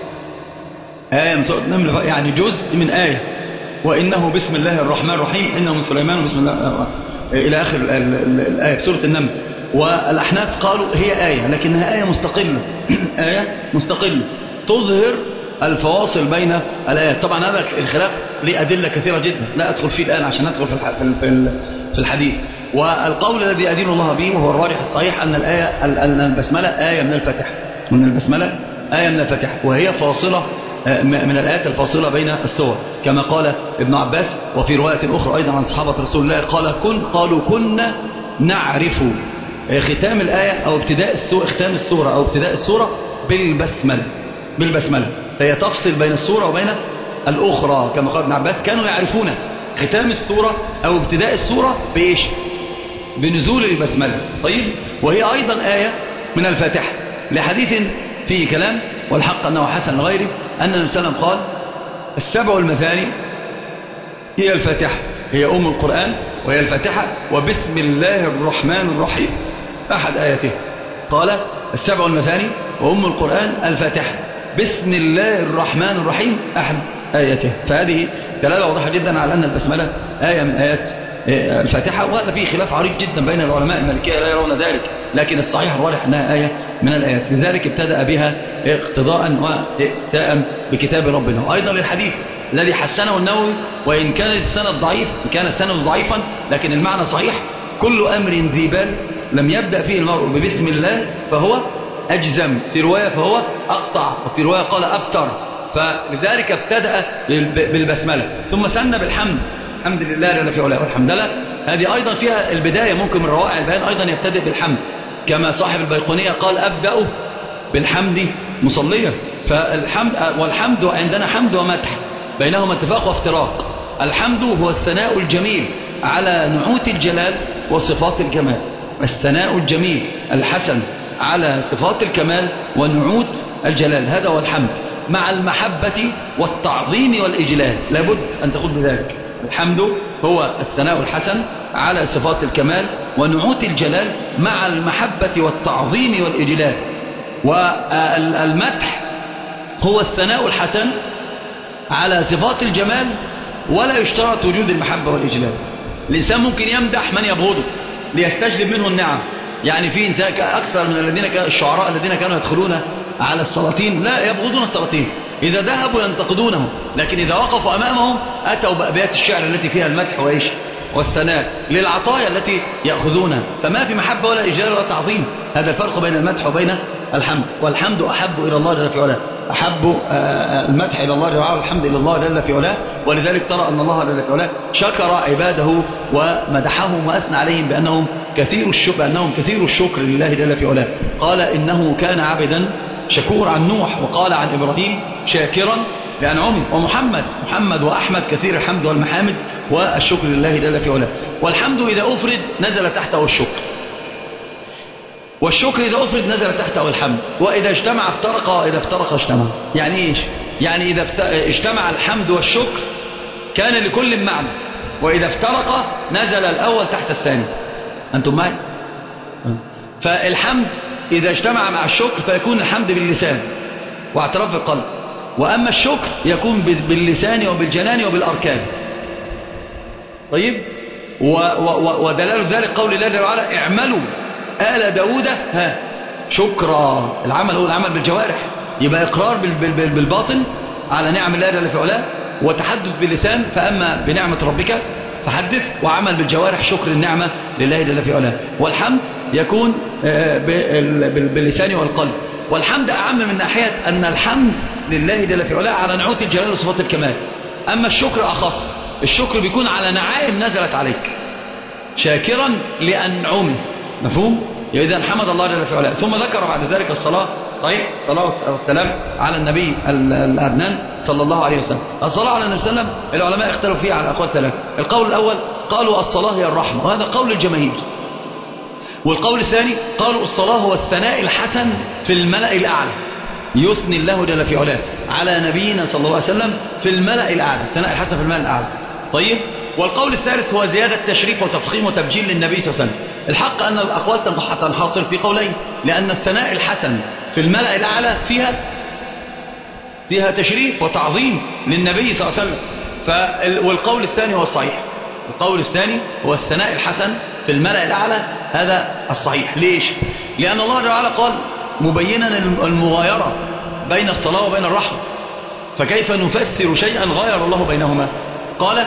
آية من سورة النمل فقط، يعني جزء من آية. وإنه بسم الله الرحمن الرحيم، إنه من سليمان بسم الله إلى آخر الآية في سورة النمل. والأحناف قالوا هي آية لكنها آية مستقلة آية مستقلة تظهر الفواصل بين الآيات. طبعا هذا الخلاف ليه أدلة كثيرة جدا لا أدخل فيه الآن عشان ندخل في الحديث. والقول الذي أدين الله به وهو الراجح الصحيح أن الآية أن البسملة آية من الفاتحة، وأن البسملة آية من الفاتحة، وهي فاصلة من الآيات الفاصلة بين السور، كما قال ابن عباس وفي رواية أخرى أيضا عن صحابة رسول الله قال كن قالوا كنا نعرف ختام الآية أو ابتداء السورة، ختام السورة أو ابتداء السورة بالبسملة بالبسملة فهي تفصل بين السورة وبين الأخرى، كما قال ابن عباس كانوا يعرفون ختام السورة أو ابتداء السورة بإيش؟ بنزول البسملة. طيب وهي أيضا آية من الفاتحة لحديث فيه كلام، والحق أنه حسن غيره أن النبي صلى الله عليه وسلم قال السبع المثاني هي الفاتحة، هي أم القرآن وهي الفاتحة، وبسم الله الرحمن الرحيم أحد آياته. قال السبع المثاني وأم القرآن الفاتحة، بسم الله الرحمن الرحيم أحد آياته. فهذه دلالة واضحة جدا على أن البسملة آية من آيات الفاتحة، وهذا فيه خلاف عريض جدا بين العلماء. المالكية لا يرون ذلك، لكن الصحيح الراجح أنها آية من الآيات، لذلك ابتدأ بها اقتضاء وإئساء بكتاب ربنا. وأيضا للحديث الذي حسنه النووي، وإن كان السند ضعيف، إن كان السند ضعيفا لكن المعنى صحيح: كل أمر ذي بال لم يبدأ فيه المرء ببسم الله فهو أجزم، في رواية فهو أقطع، وفي رواية قال أبتر. فلذلك ابتدأ بالبسملة ثم سن بالحمد، الحمد لله جل في علاه والحمد لله. هذه أيضا فيها البداية، ممكن من روائع البيان أيضا يبتدئ بالحمد، كما صاحب البيقونية قال أبدأ بالحمد مصليا. فالحمد والحمد عندنا حمد ومدح، بينهما اتفاق وافتراق. الحمد هو الثناء الجميل على نعوت الجلال وصفات الكمال، الثناء الجميل الحسن على صفات الكمال ونعوت الجلال، هذا هو الحمد، مع المحبة والتعظيم والإجلال، لابد أن تقول بذلك. الحمد هو الثناء الحسن على صفات الكمال ونعوت الجلال مع المحبة والتعظيم والإجلال. والمدح هو الثناء الحسن على صفات الجمال ولا يشترط وجود المحبة والإجلال. الإنسان ممكن يمدح من يبغضه ليستجلب منه النعم، يعني في إنسان أكثر من الذين كانوا الشعراء الذين كانوا يدخلون على السلاطين لا يبغضون السلاطين، إذا ذهبوا ينتقدونهم، لكن إذا وقفوا أمامهم أتوا بأبيات الشعر التي فيها المدح وإيش والثناء للعطايا التي يأخذونها، فما في محبة ولا إجلال ولا تعظيم. هذا الفرق بين المدح وبين الحمد. والحمد أحب إلى الله جل في علاه، أحب المدح إلى الله جل وعلا والحمد إلى الله جل في علاه. ولذلك ترى أن الله جل في علاه شكر عباده ومدحهم وأثنى عليهم بأنهم كثير الشكر، بأنهم كثير الشكر لله جل في علاه. قال إنه كان عبدا شكور عن نوح، وقال عن إبراهيم شاكرا لأنعمه، ومحمد محمد وأحمد كثير الحمد والمحامد والشكر لله جل في علاه. والحمد إذا أفرد نزل تحته الشكر، والشكر إذا أفرد نزل تحته الحمد، وإذا اجتمع افترق، وإذا افترق اجتمع. يعني إيش؟ يعني إذا اجتمع الحمد والشكر كان لكل معنى، وإذا افترق نزل الأول تحت الثاني. أنتم معي؟ فالحمد إذا اجتمع مع الشكر فيكون الحمد باللسان واعتراف بالقلب، وأما الشكر يكون باللسان وبالجنان وبالأركان. طيب، ودلال ذلك قول الله جل وعلا: اعملوا آل داود ها شكرا. العمل هو العمل بالجوارح، يبقى إقرار بالباطن على نعم الله جل في علاه، وتحدث باللسان، فأما بنعمة ربك فحدث، وعمل بالجوارح شكر النعمة لله جل في علاه. والحمد يكون باللسان والقلب. والحمد أعم من ناحية أن الحمد لله جل في علاه على نعوت الجلال وصفات الكمال، أما الشكر أخص، الشكر بيكون على نعائم نزلت عليك، شاكرا لأنعمه. مفهوم؟ إذا حمد الله جل في علاه. ثم ذكر بعد ذلك الصلاة، صحيح، الصلاة والسلام على النبي الأدنان صلى الله عليه وسلم. الصلاة على النبي صلى الله عليه وسلم العلماء اختلفوا فيها على أقوال ثلاثة. القول الأول قالوا الصلاة هي الرحمة، وهذا قول الجماهير. والقول الثاني قالوا الصلاة هو الثناء الحسن في الملأ الأعلى، يثني الله جل في علاه على نبينا صلى الله عليه وسلم في الملأ الأعلى، الثناء الحسن في الملأ الأعلى. طيب، والقول الثالث هو زيادة تشريف وتفخيم وتبجيل للنبي صلى الله عليه وسلم. الحق أن الأقوال تنحصر في قولين، لأن الثناء الحسن في الملأ الأعلى فيها فيها تشريف وتعظيم للنبي صلى الله عليه وسلم. والقول الثاني هو الصحيح، القول الثاني هو الثناء الحسن في الملأ الأعلى، هذا الصحيح. ليش؟ لأن الله جل وعلا قال مبينا المغايرة بين الصلاة وبين الرحمة، فكيف نفسر شيئا غاير الله بينهما؟ قال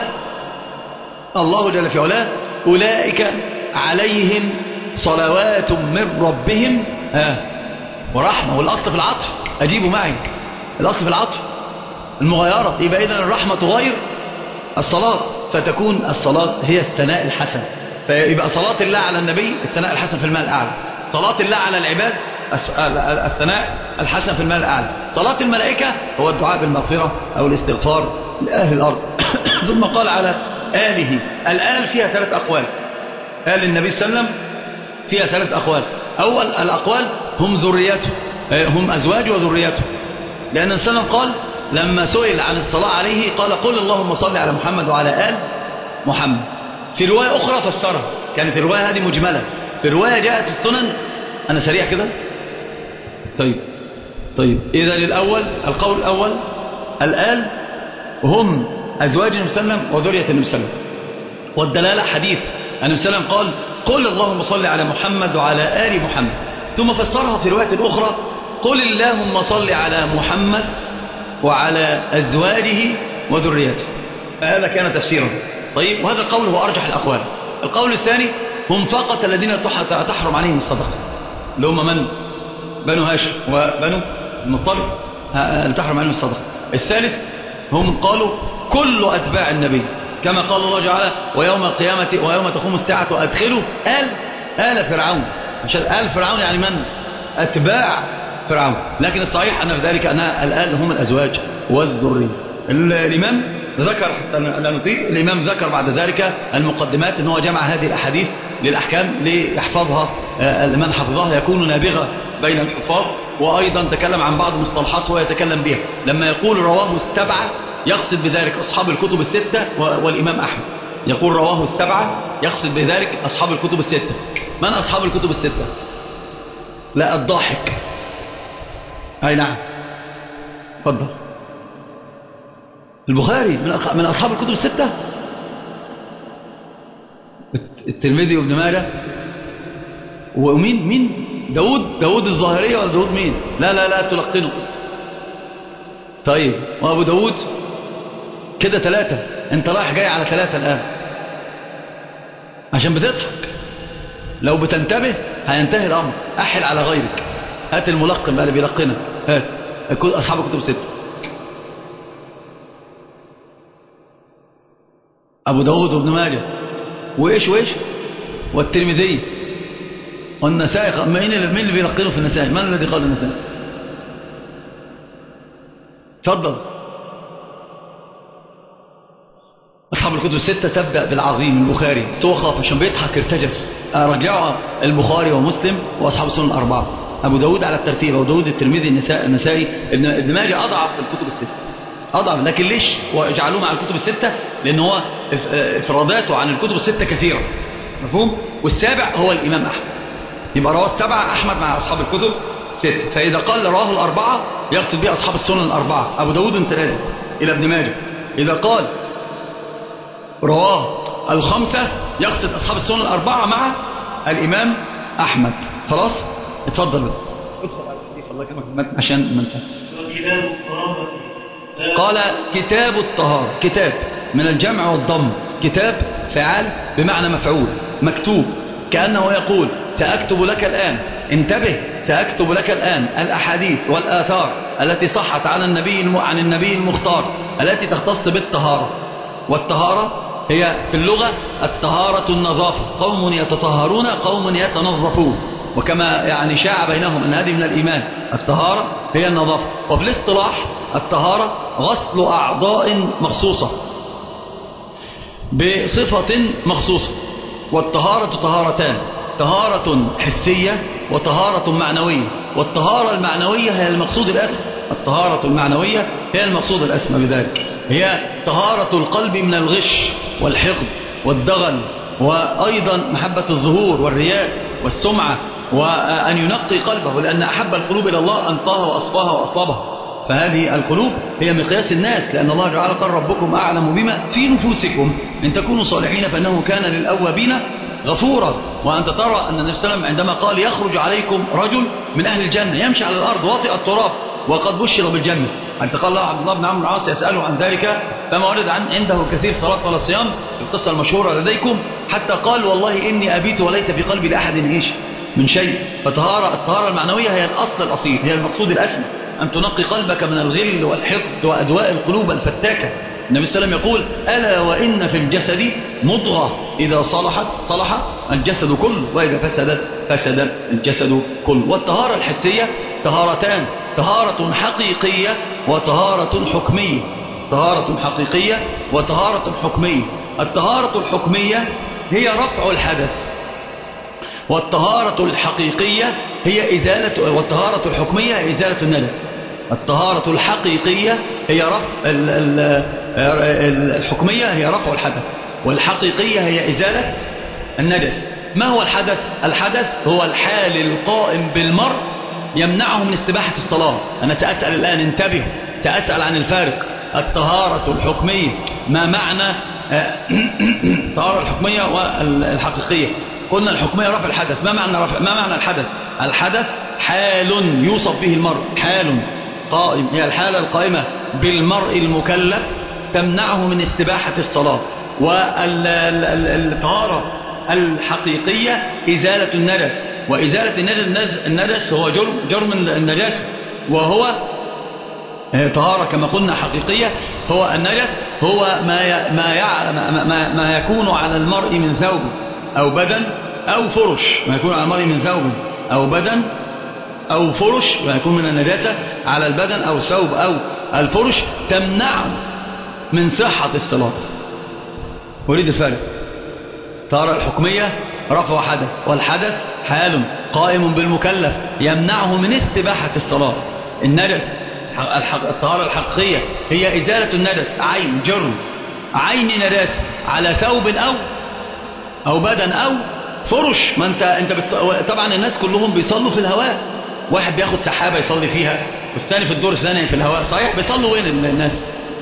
الله جل في علاه أولئك عليهم صلوات من ربهم ها ورحمة. والأصل في العطف، أجيبوا معي، الأصل في العطف المغايرة، يبقى إذن الرحمة تغير الصلاة، فتكون الصلاة هي الثناء الحسن. فيبقى صلاة الله على النبي الثناء الحسن في المال الأعلى، صلاة الله على العباد الثناء الحسن في المال الأعلى، صلاة الملائكة هو الدعاء بالمغفرة أو الاستغفار لأهل الأرض. ثم قال على آله، الآل فيها ثلاث أقوال، آل النبي صلى الله عليه وسلم فيها ثلاث أقوال. أول الأقوال هم ذريته، هم أزواجه وذريته، لأن النبي صلى الله عليه وسلم قال لما سئل عن الصلاة عليه قال قل اللهم صل على محمد وعلى آل محمد. في رواية أخرى فسرها، كانت الرواية هذه مجملة، في رواية جاءت في السنن. أنا سريع كده. طيب طيب إذا الأول، القول الأول الآل هم أزواج النبي صلى الله عليه وسلم وذرية النبي صلى الله عليه وسلم، والدلالة حديث النبي صلى الله عليه وسلم قال قل اللهم صل على محمد وعلى آل محمد، ثم فسرها في رواية أخرى قل اللهم صل على محمد وعلى أزواجه وذريته. فهذا كان تفسيرا. طيب، وهذا القول هو أرجح الأقوال. القول الثاني هم فقط الذين تحرم عليهم الصدقة، اللي هم من؟ بنو هاشم وبنو المطلب تحرم عليهم الصدقة. الثالث هم قالوا كل أتباع النبي، كما قال الله تعالى ويوم القيامة ويوم تقوم الساعة أدخلوا آل آل فرعون. عشان آل فرعون يعني من؟ أتباع فرعون. لكن الصحيح أن في ذلك أن الآل هم الأزواج والذرية. الإمام ذكر حتى لا نطيل، الإمام ذكر بعد ذلك المقدمات أنه جمع هذه الأحاديث للأحكام ليحفظها من حفظها يكون نابغة بين الحفاظ، وأيضا تكلم عن بعض المصطلحات هو يتكلم بها. لما يقول رواه السبعة يقصد بذلك أصحاب الكتب الستة والإمام أحمد. يقول رواه السبعة يقصد بذلك أصحاب الكتب الستة. من أصحاب الكتب الستة؟ لا، الضاحك. أي نعم، تفضل. البخاري من أصحاب الكتب الستة. الترمذي وابن ماجه ومين مين داود داود الظاهرية ولا داود مين؟ لا لا لا تلقنه. طيب، وأبو داود كده ثلاثة. أنت رايح جاي على ثلاثة الآن عشان بتضحك. لو بتنتبه هينتهي الأمر. أحل على غيرك. هات الملقن بقى اللي بيلقنك. هات أصحاب الكتب الستة: أبو داود وابن ماجه وإيش وإيش والترمذي والنسائي. مين اللي بيلقنه في النسائي؟ من الذي قال النسائي؟ تفضل. أصحاب الكتب الستة تبدأ بالعظيم البخاري، سوى خاف عشان بيضحك ارتجف. رجعوا البخاري ومسلم وأصحاب السنن الأربعة. أبو داود على الترتيب، أبو داود الترمذي النسائي ابن ماجه أضعف الكتب الستة، أضعف. لكن ليش وجعلوه مع الكتب الستة؟ لأن هو إفراداته عن الكتب الستة كثيرة، مفهوم؟ والسابع هو الإمام أحمد. يبقى رواه السبعة أحمد مع أصحاب الكتب ستة. فإذا قال رواه الأربعة يقصد به أصحاب السنن الأربعة، أبو داود ثلاثة إلى ابن ماجه. إذا قال رواه الخمسة يقصد أصحاب السنن الأربعة مع الإمام أحمد. خلاص؟ اتفضل بقى. ادخل على الحديث الله يكرمك عشان ما انسى. قال كتاب الطهارة. كتاب من الجمع والضم، كتاب فعال بمعنى مفعول، مكتوب، كأنه يقول سأكتب لك الآن. انتبه، سأكتب لك الآن الأحاديث والآثار التي صحت عن النبي عن النبي المختار التي تختص بالطهارة. والطهارة هي في اللغة الطهارة النظافة، قوم يتطهرون قوم يتنظفون، وكما يعني شاع بينهم أن هذه من الإيمان. الطهارة هي النظافة. وفي الاصطلاح الطهارة غسل أعضاء مخصوصة بصفة مخصوصة. والطهارة طهارتان: طهارة حسية وطهارة معنوية. والطهارة المعنوية هي المقصود الأسمى. الطهارة المعنوية هي المقصود الأسمى بذلك، هي طهارة القلب من الغش والحقد والدغل، وأيضا محبة الظهور والرياء والسمعة، وأن ينقي قلبه، لأن أحب القلوب إلى الله أنقاها وأصفاها وأصلبها. فهذه القلوب هي مقياس الناس، لأن الله تعالى قال ربكم أعلم بما في نفوسكم إن تكونوا صالحين فإنه كان للأوابين غفورا. وأنت ترى أن النبي صلى الله عليه وسلم عندما قال يخرج عليكم رجل من أهل الجنة يمشي على الأرض واطئ التراب وقد بشر بالجنة، أنت قال الله عبد الله بن عمرو العاص يسأله عن ذلك فما ورد عن عنده كثير صلاة ولا صيام، القصة المشهورة لديكم، حتى قال والله إني أبيت وليس في قلبي لأحد إيش من شيء. فطهارة الطهارة المعنوية هي الأصل الأصيل، هي المقصود الأسمى، أن تنقي قلبك من الغل والحقد وأدواء القلوب الفتاكة. النبي صلى الله عليه وسلم يقول ألا وإن في الجسد مضغة إذا صلحت صلح الجسد كله وإذا فسدت فسد الجسد كله. والطهارة الحسية طهارتان: طهارة حقيقية وطهارة حكمية. طهارة حقيقية وطهارة حكمية. الطهارة الحكمية هي رفع الحدث، والطهارة الحقيقية هي إزالة، والطهارة الحكمية هي إزالة الندى. الطهارة الحقيقية هي رفع الحكمية هي رفع الحدث، والحقيقية هي إزالة النجس. ما هو الحدث؟ الحدث هو الحال القائم بالمرء يمنعه من استباحة الصلاة. أنا سأسأل الآن، انتبهوا، سأسأل عن الفارق. الطهارة الحكمية، ما معنى الطهارة الحكمية والحقيقية؟ قلنا الحكمية رفع الحدث. ما معنى رفع؟ ما معنى الحدث؟ الحدث حال يوصف به المرء، حال قائم، هي الحالة القائمة بالمرء المكلف تمنعه من استباحة الصلاة. والطهارة الحقيقية إزالة النجس، وإزالة النجس, النجس هو جرم, جرم النجاسة، وهو طهارة كما قلنا حقيقية. هو النجس هو ما ما ما ما يكون على المرء من ثوب أو بدن أو فرش، ما يكون على المرء من ثوب أو بدن أو فرش، ما يكون من النجاسة على البدن أو الثوب أو الفرش تمنع من صحة الصلاة. أريد الفرق. الطهارة الحكمية رفع حدث، والحدث حال قائم بالمكلف يمنعه من استباحة الصلاة. النجس الطهارة الحقيقية هي إزالة النجس، عين جرم عين نجاسة على ثوب أو أو بدن أو فرش. ما أنت أنت بتص... طبعا الناس كلهم بيصلوا في الهواء، واحد بياخد سحابة يصلي فيها والثاني في الدور الثاني في الهواء، صحيح؟ بيصلوا وين الناس؟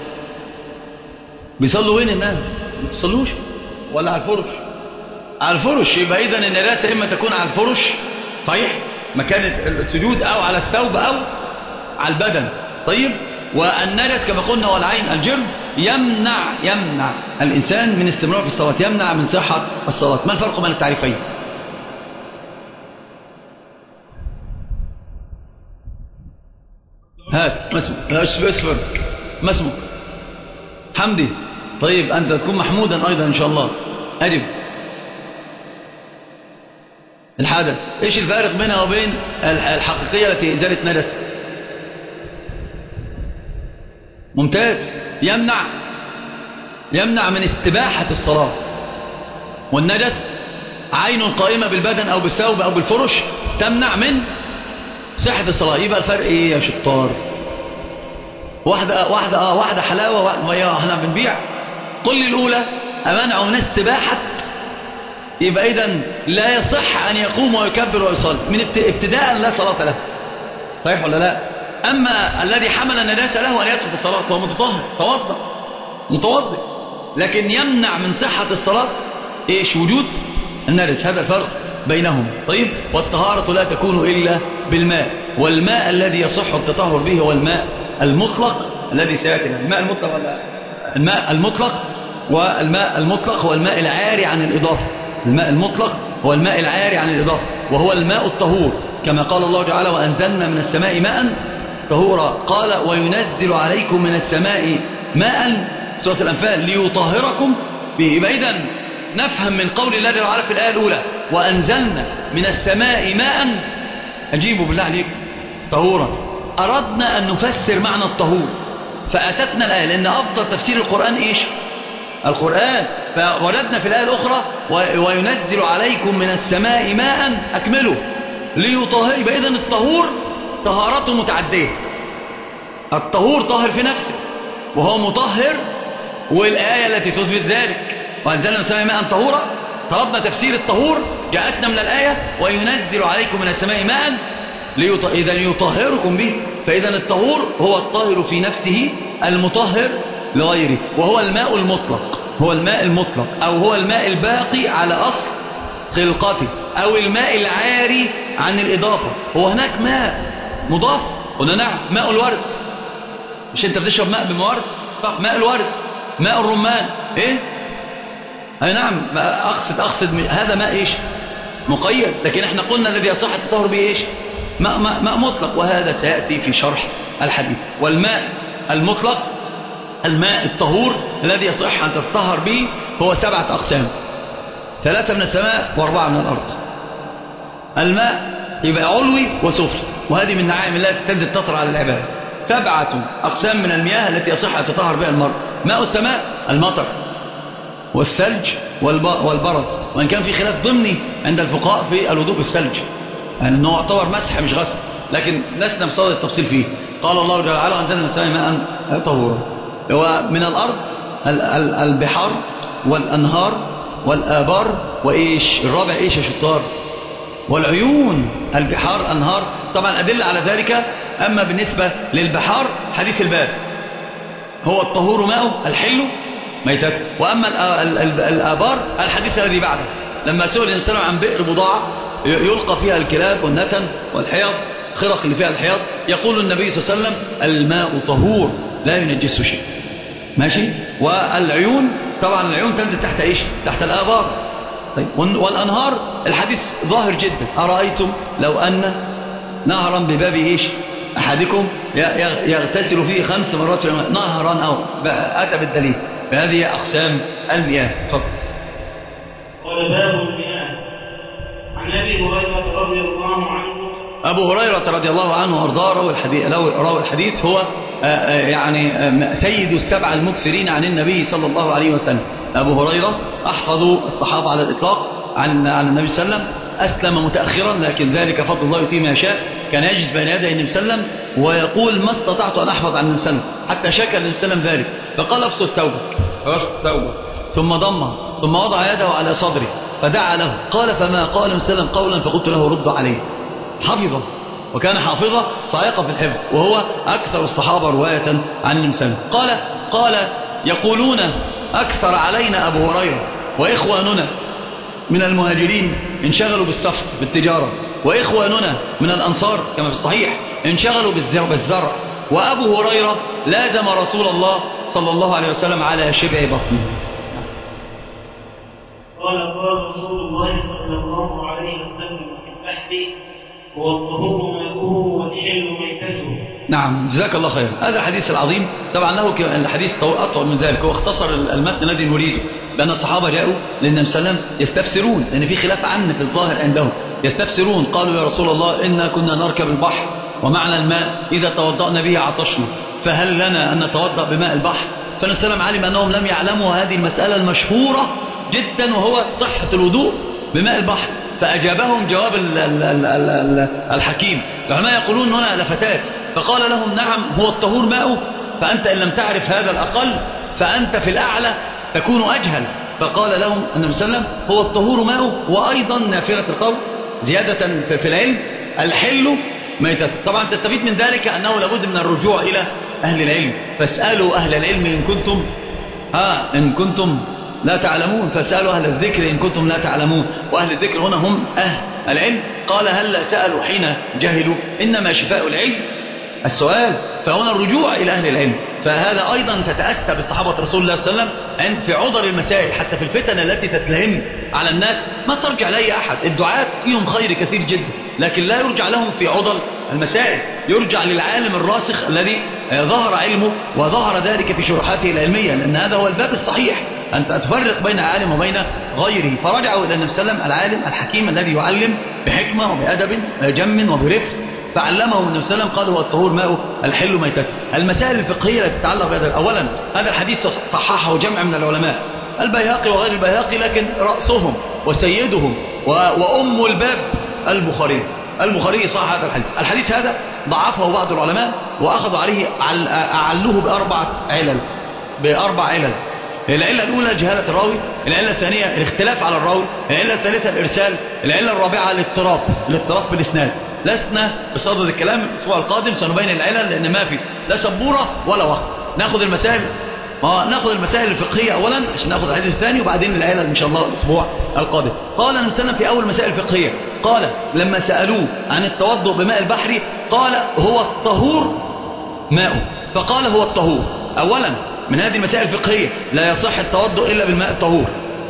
بيصلوا وين الناس؟ ما بيصلوش ولا على الفرش؟ على الفرش. يبقى إذن النجاسة إما تكون على الفرش، صحيح، مكان السجود، أو على الثوب أو على البدن. طيب، والنجس كما قلنا والعين الجرم يمنع يمنع الإنسان من استمرار في الصلاة، يمنع من صحة الصلاة. ما الفرق بين التعريفين؟ هات ما اسمك؟ اسفر ما اسمك؟ حمدي. طيب أنت تكون محمودا أيضا إن شاء الله. أجب. الحدث إيش الفارق بينها وبين الحقيقية التي إزالة نجس؟ ممتاز. يمنع يمنع من استباحة الصلاة، والنجس عين قائمة بالبدن أو بالثوب أو بالفرش تمنع من صحة الصلاة. يبقى الفرق إيه يا شطار؟ واحدة واحدة آه واحدة حلاوة، واحدة احنا بنبيع. قل لي الأولى أمنع من استباحة، يبقى إذن لا يصح أن يقوم ويكبر ويصلي من ابتداء، لا صلاة له، صحيح ولا لا؟ أما الذي حمل النجاسة له أن يدخل في الصلاة فهو متطهر، توضأ متوضئ، لكن يمنع من صحة الصلاة إيش؟ وجود النجس. هذا الفرق بينهم. طيب، والطهارة لا تكون إلا بالماء، والماء الذي يصح التطهر به هو الماء المطلق الذي سيأتي. الماء المطلق ولا الماء المطلق والماء المطلق هو الماء العاري عن الإضافة. الماء المطلق هو الماء العاري عن الإضافة، وهو الماء الطهور، كما قال الله تعالى وأنزلنا من السماء ماء طهورا. قال وينزل عليكم من السماء ماء، سورة الأنفال، ليطهركم به. يبقى إذن نفهم من قول الله جل وعلا في الآية الأولى وأنزلنا من السماء ماء، أجيبوا بالله عليك، طهورا. أردنا أن نفسر معنى الطهور فأتتنا الآية، لأن أفضل تفسير القرآن إيش؟ القرآن. فوجدنا في الآية الأخرى وينزل عليكم من السماء ماء، أكمله ليطهر. يبقى إذن الطهور طهارته متعدية. الطهور طاهر في نفسه وهو مطهر، والآية التي تثبت ذلك وأنزلنا من السماء ماء طهورا، طلبنا تفسير الطهور جاءتنا من الآية وينزل عليكم من السماء ماء ليط... إذا يطهركم به. فإذا الطهور هو الطاهر في نفسه المطهر لغيره، وهو الماء المطلق، هو الماء المطلق أو هو الماء الباقي على أصل خلقته، أو الماء العاري عن الإضافة. هو هناك ماء مضاف، قلنا نعم، ماء الورد. مش أنت بتشرب ماء بمورد؟ ماء الورد، ماء الرمان، إيه؟ أي نعم، أقصد أقصد هذا ماء إيش؟ مقيد. لكن إحنا قلنا الذي يصح التطهر به إيش؟ ماء, ماء, ماء مطلق، وهذا سيأتي في شرح الحديث. والماء المطلق، الماء الطهور الذي يصح أن تتطهر به هو سبعة أقسام، ثلاثة من السماء وأربعة من الأرض. الماء يبقى علوي وسفلي، وهذه من نعائم الله تنزل تطر على العباد. سبعة أقسام من المياه التي يصح أن تطهر بها المرء. ماء السماء المطر والثلج والبرد، وإن كان في خلاف ضمني عند الفقهاء في الوضوء بالثلج، يعني أنه يعتبر مسح مش غسل، لكن لسنا بصدد التفصيل فيه. قال الله جل وعلا أنزلنا من السماء ماء طهورا. ومن الأرض البحار والأنهار والآبار وإيش الرابع إيش يا شطار؟ والعيون. البحار أنهار، طبعا أدل على ذلك. أما بالنسبة للبحار حديث الباب هو الطهور ماءه الحل ميتته. وأما الآبار الحديث الذي بعده لما سئل الإنسان عن بئر بضاعة يلقى فيها الكلاب والنتن والحيض، خرق اللي فيها الحيض، يقول النبي صلى الله عليه وسلم الماء طهور لا ينجسه شيء. ماشي. والعيون طبعا العيون تنزل تحت ايش؟ تحت الآبار. طيب والأنهار الحديث ظاهر جدا. أرأيتم لو أن نهرا بباب ايش أحدكم يغتسل فيه خمس مرات في الماء نهرا، أو أتى بالدليل بهذه أقسام المياه. طب قال باب المياه. عن أبي هريرة رضي الله عنه أبو هريرة رضي الله عنه وأرضاه روى الحديث, روى الحديث هو يعني سيد السبع المكثرين عن النبي صلى الله عليه وسلم. أبو هريرة أحفظ الصحابة على الإطلاق عن عن النبي صلى الله عليه وسلم. أسلم متأخرا لكن ذلك فضل الله يؤتيه ما يشاء. كان يجلس بين يدي النبي صلى الله عليه وسلم ويقول ما استطعت أن أحفظ عن النبي صلى الله عليه وسلم، حتى شكى النبي صلى الله عليه وسلم ذلك فقال ابسط ثوبك، فرشت ثوبه ثم ضمه ثم وضع يده على صدره فدعا له. قال فما قال النبي صلى الله عليه وسلم قولا فقلت له رد عليه. حفظه وكان حافظة صاعقة في الحفظ، وهو أكثر الصحابة رواية عن النبي صلى الله عليه وسلم. قال قال يقولون أكثر علينا أبو هريرة وإخواننا من المهاجرين انشغلوا بالسفر بالتجارة، وإخواننا من الأنصار كما في الصحيح انشغلوا بالزرع، وأبو هريرة لازم رسول الله صلى الله عليه وسلم على شبع بطنه. قال قال رسول الله صلى الله عليه وسلم في البحث هو الطهور ماؤه والحل ميتته. نعم جزاك الله خير. هذا الحديث العظيم طبعا له الحديث أطول من ذلك، هو اختصر المتن الذي نريده، لأن الصحابة جاءوا للنبي صلى الله عليه وسلم يستفسرون، لأن في خلاف عنه في الظاهر عندهم، يستفسرون قالوا يا رسول الله إنا كنا نركب البحر ومعنا الماء إذا توضأنا به عطشنا فهل لنا أن نتوضأ بماء البحر؟ فالنبي صلى الله عليه وسلم علم أنهم لم يعلموا هذه المسألة المشهورة جدا وهو صحة الوضوء بماء البحر، فأجابهم جواب ال ال ال ال ال الحكيم. العلماء يقولون هنا لفتات، فقال لهم نعم هو الطهور ماؤه، فأنت إن لم تعرف هذا الأقل فأنت في الأعلى تكون أجهل. فقال لهم النبي صلى الله عليه وسلم هو الطهور ماؤه، وأيضا نافرة القول زيادة في العلم الحل ميتة. طبعا تستفيد من ذلك أنه لابد من الرجوع إلى أهل العلم، فاسألوا أهل العلم إن كنتم ها إن كنتم لا تعلمون، فاسألوا أهل الذكر إن كنتم لا تعلمون. وأهل الذكر هنا هم أهل العلم. قال هل سألوا حين جهلوا؟ إنما شفاء العلم السؤال، فهنا الرجوع إلى أهل العلم. فهذا أيضا تتأتى بالصحابة رسول الله صلى الله عليه وسلم عند في عذر المسائل، حتى في الفتن التي تتلهم على الناس ما ترجع لأي أحد. الدعاة فيهم خير كثير جدا، لكن لا يرجع لهم في عذر المسائل، يرجع للعالم الراسخ الذي ظهر علمه وظهر ذلك في شروحاته العلمية، لأن هذا هو الباب الصحيح أن تفرق بين عالم وبين غيره. فرجعوا إلى النبي صلى الله عليه وسلم العالم الحكيم الذي يعلم بحكمة وبأدب جم وبرفق، فعلمه النبي صلى الله عليه وسلم قال هو الطهور ماؤه الحل ميتته. المسائل الفقهية التي تتعلق بهذا، أولا هذا الحديث صححه جمع من العلماء، البيهقي وغير البيهقي، لكن رأسهم وسيدهم وأم الباب البخاري. البخاري صح هذا الحديث. الحديث هذا ضعفه بعض العلماء وأخذوا عليه أعلوه بأربع علل بأربع علل. العلة الأولى جهالة الراوي، العلة الثانية الاختلاف على الراوي، العلة الثالثة الإرسال، العلة الرابعة الاضطراب الاضطراب في الإسناد. لسنا بصدد الكلام الأسبوع القادم سنبين العلل، لأن ما في لا سبورة ولا وقت. ناخذ المسائل ما ناخذ المسائل الفقهية أولا عشان ناخذ الحديث الثاني، وبعدين العلل إن شاء الله الأسبوع القادم. قال النبي صلى الله عليه وسلم في أول مسائل الفقهية، قال لما سألوه عن التوضؤ بماء البحر قال هو الطهور ماؤه، فقال هو الطهور. أولا من هذه المسائل الفقهية لا يصح التوضؤ إلا بالماء الطهور،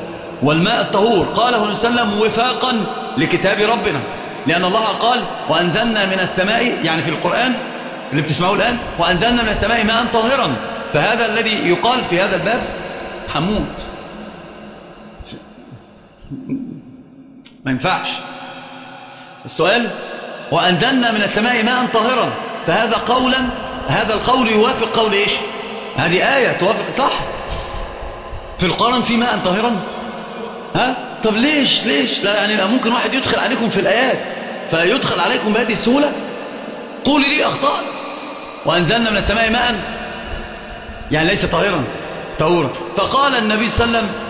والماء الطهور قاله النبي صلى الله عليه وسلم وفاقا لكتاب ربنا، لأن الله قال وأنزلنا من السماء، يعني في القرآن اللي بتسمعوه الآن، وأنزلنا من السماء ماء طاهرا. فهذا الذي يقال في هذا الباب حموت ما ينفعش. السؤال وأنزلنا من السماء ماء طاهرا، فهذا قولا هذا القول يوافق قول إيش؟ هذه آية توافق صح في القرآن في ماء طاهرا. ها طب ليش ليش لا يعني ممكن واحد يدخل عليكم في الآيات فيدخل عليكم بهذه السهولة؟ قولي لي أخطأ. وأنزلنا من السماء ماء يعني ليس طاهرا طهورا. فقال النبي صلى الله عليه وسلم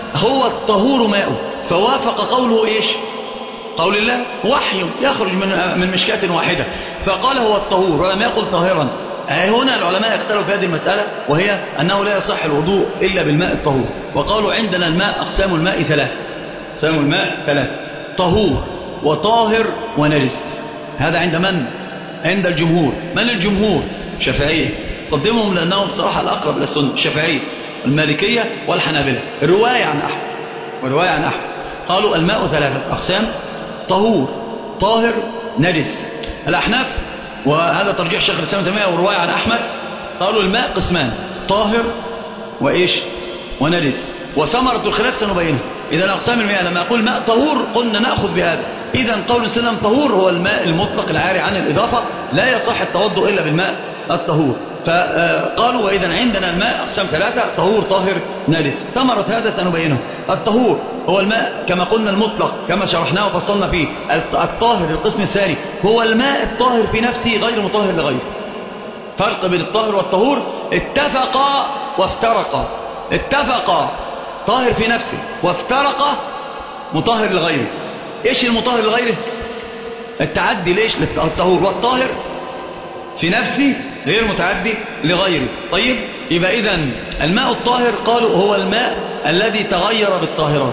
هو الطهور ماءه، فوافق قوله إيش؟ قول الله وحي يخرج من من مشكاة واحدة، فقال هو الطهور ولم يقل طاهرا. هنا العلماء اختلفوا في هذه المسألة، وهي أنه لا يصح الوضوء إلا بالماء الطهور. وقالوا عندنا الماء أقسام الماء ثلاثة، أقسام الماء ثلاثة: طهور وطاهر ونجس. هذا عند من؟ عند الجمهور. من الجمهور؟ شافعية، قدمهم لأنهم بصراحة الأقرب إلى السنة، الشافعية المالكية والحنابلة. الرواية عن أحمد والرواية عن أحمد قالوا الماء ثلاثة أقسام: طهور، طاهر، نجس. الأحناف، وهذا ترجيح شيخ الإسلام ابن تيمية ورواية عن أحمد، قالوا الماء قسمان: طاهر وإيش؟ ونجس. وثمرة الخلاف سنبينها. إذا أقسام المياه لما أقول ماء طهور قلنا نأخذ بهذا. إذا قول السلام طهور هو الماء المطلق العاري عن الإضافة، لا يصح التوضؤ إلا بالماء الطهور. فقالوا وإذا عندنا الماء أقسام ثلاثة: طهور، طاهر، نجس. ثمرة هذا سنبينه. الطهور هو الماء كما قلنا المطلق كما شرحناه وفصلنا فيه. الطاهر القسم الثاني هو الماء الطاهر في نفسه غير مطهر لغيره. فرق بين الطاهر والطهور: اتفقا وافترقا. اتفقا طاهر في نفسه، وافترقا مطهر لغيره. ايش المطهر لغيره؟ التعدي ليش للطهور، والطاهر في نفسه غير متعدي لغيره. طيب، يبقى إذن الماء الطاهر قالوا هو الماء الذي تغير بالطاهرات،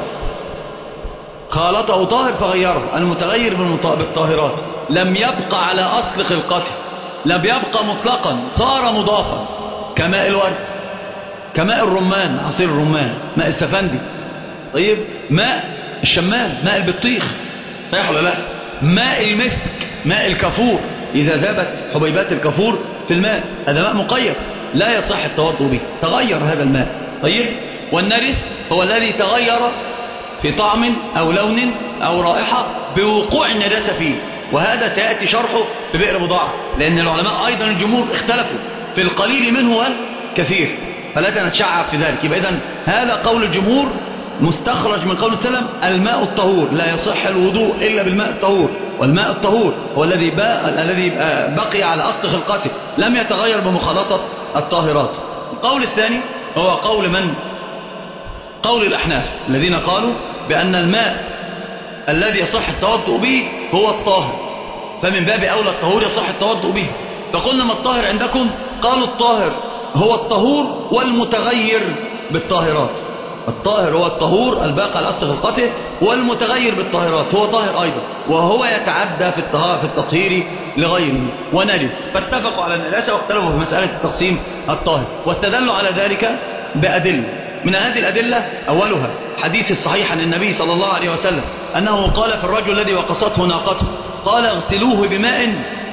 خالطه طاهر فغيره، المتغير بالطاهرات، لم يبقى على أصل خلقته، لم يبقى مطلقا، صار مضافا، كماء الورد، كماء الرمان، عصير الرمان، ماء السفندي. طيب، ماء الشمام، ماء البطيخ، صحيح ولا لا؟ ماء المسك، ماء الكافور، إذا ذابت حبيبات الكافور في الماء، هذا ماء مقيد لا يصح التوضؤ به، تغير هذا الماء. طيب، والنجس هو الذي تغير في طعم أو لون أو رائحة بوقوع النجاسة فيه، وهذا سيأتي شرحه في بئر بضاعة، لأن العلماء أيضا الجمهور اختلفوا في القليل منه والكثير، فلا نتشعب في ذلك. يبقى إذن هذا قول الجمهور مستخرج من قول السلام: الماء الطهور، لا يصح الوضوء إلا بالماء الطهور. والماء الطهور هو الذي الذي بقي على أصل خلقته، لم يتغير بمخالطة الطاهرات. القول الثاني هو قول من؟ قول الأحناف الذين قالوا بأن الماء الذي يصح التوضؤ به هو الطاهر، فمن باب أولى الطهور يصح التوضؤ به. فقلنا ما الطاهر عندكم؟ قالوا الطاهر هو الطهور والمتغير بالطاهرات. الطاهر هو الطهور الباقي على أصل خلقته، والمتغير بالطاهرات هو طاهر أيضا، وهو يتعدى في الطهارة في التطهير لغيره ونجس. فاتفقوا على النجاسة واختلفوا في مسألة التقسيم الطاهر، واستدلوا على ذلك بأدلة. من هذه الأدلة أولها حديث الصحيح عن النبي صلى الله عليه وسلم أنه قال في الرجل الذي وقصته ناقته، قال: اغسلوه بماء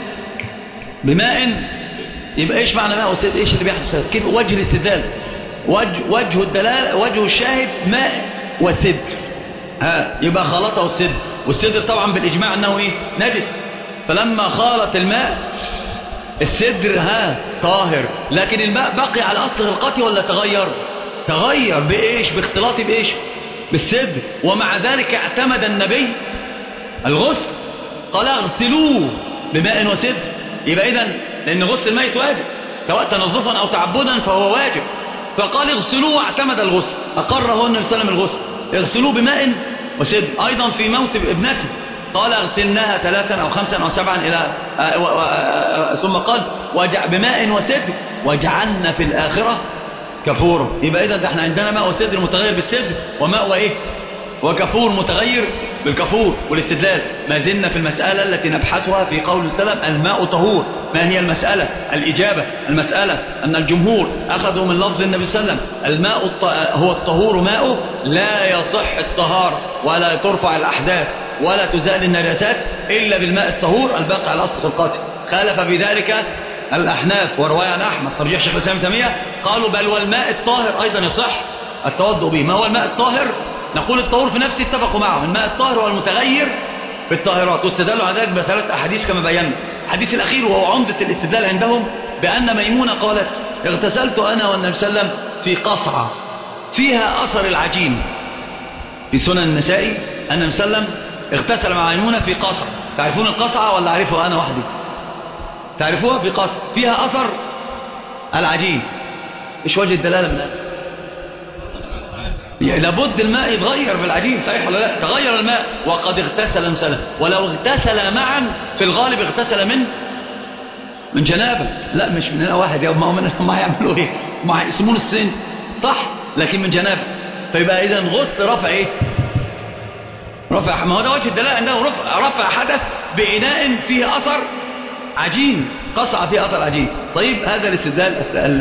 بماء يبقى إيش معنى ماء وسد؟ إيش اللي بيحصل؟ كيف وجه الاستدلال؟ وجه, وجه الدلال وجه الشاهد ماء وسدر، ها يبقى خلطه السدر، والسدر طبعا بالإجماع أنه إيه؟ نجس. فلما خالط الماء السدر ها طاهر، لكن الماء بقي على أصل خلقته ولا تغير؟ تغير بإيش؟ باختلاطه بإيش؟ بالسدر. ومع ذلك اعتمد النبي الغسل، قال: اغسلوه بماء وسدر. يبقى إذن لأن غسل الميت واجب سواء تنظفا أو تعبدا فهو واجب، فقال اغسلوه واعتمد الغسل، أقره النبي صلى الله عليه وسلم الغسل، اغسلوه بماء وسدر. أيضا في موت ابنته قال: اغسلناها ثلاثا أو خمسا أو سبعا إلى آآ آآ ثم قال: بماء وسدر وجعلنا في الآخرة كفورا. يبقى إذا احنا عندنا ماء وسدر متغير بالسدر، وماء وإيه؟ وكفور متغير بالكفور. والاستدلال ما زلنا في المسألة التي نبحثها في قول السلام: الماء طهور. ما هي المسألة؟ الإجابة المسألة أن الجمهور أخذوا من لفظ النبي صلى الله عليه وسلم: الماء هو الطهور ماؤه، لا يصح الطهارة ولا ترفع الأحداث ولا تزال النجاسات إلا بالماء الطهور الباقي على أصل خلقته. خالف بذلك الأحناف ورواية عن أحمد ترجيح شيخ الإسلام ابن تيمية، قالوا بل والماء الطاهر أيضا يصح التوضؤ به. ما هو الماء الطاهر؟ نقول الطهور في نفسه اتفقوا معه، الماء الطاهر هو المتغير بالطاهرات، واستدلوا على ذلك بثلاث أحاديث كما بينا. الحديث الأخير وهو عمدة الاستدلال عندهم بأن ميمونة قالت: اغتسلت أنا والنبي صلى الله عليه وسلم في قصعة فيها أثر العجين. في سنن النسائي أن النبي صلى الله عليه وسلم اغتسل مع ميمونة في قصعة. تعرفون القصعة ولا أعرفها أنا وحدي؟ تعرفوها؟ في قصعة فيها أثر العجين. إيش وجه الدلالة من هذا؟ لابد الماء يتغير في العجين، صحيح ولا لا؟ تغير الماء وقد اغتسل مثلا، ولو اغتسل معا في الغالب اغتسل من من جنابه، لا مش من هنا واحد، ما هم ما هيعملوا ايه؟ ما هيقسمون السن صح، لكن من جنابه. فيبقى اذا غسل رفع ايه؟ رفع، ما هو ده وجه الدلاله انه رفع رفع حدث بإناء فيه اثر عجين، قصعه فيه اثر عجين. طيب هذا الاستدلال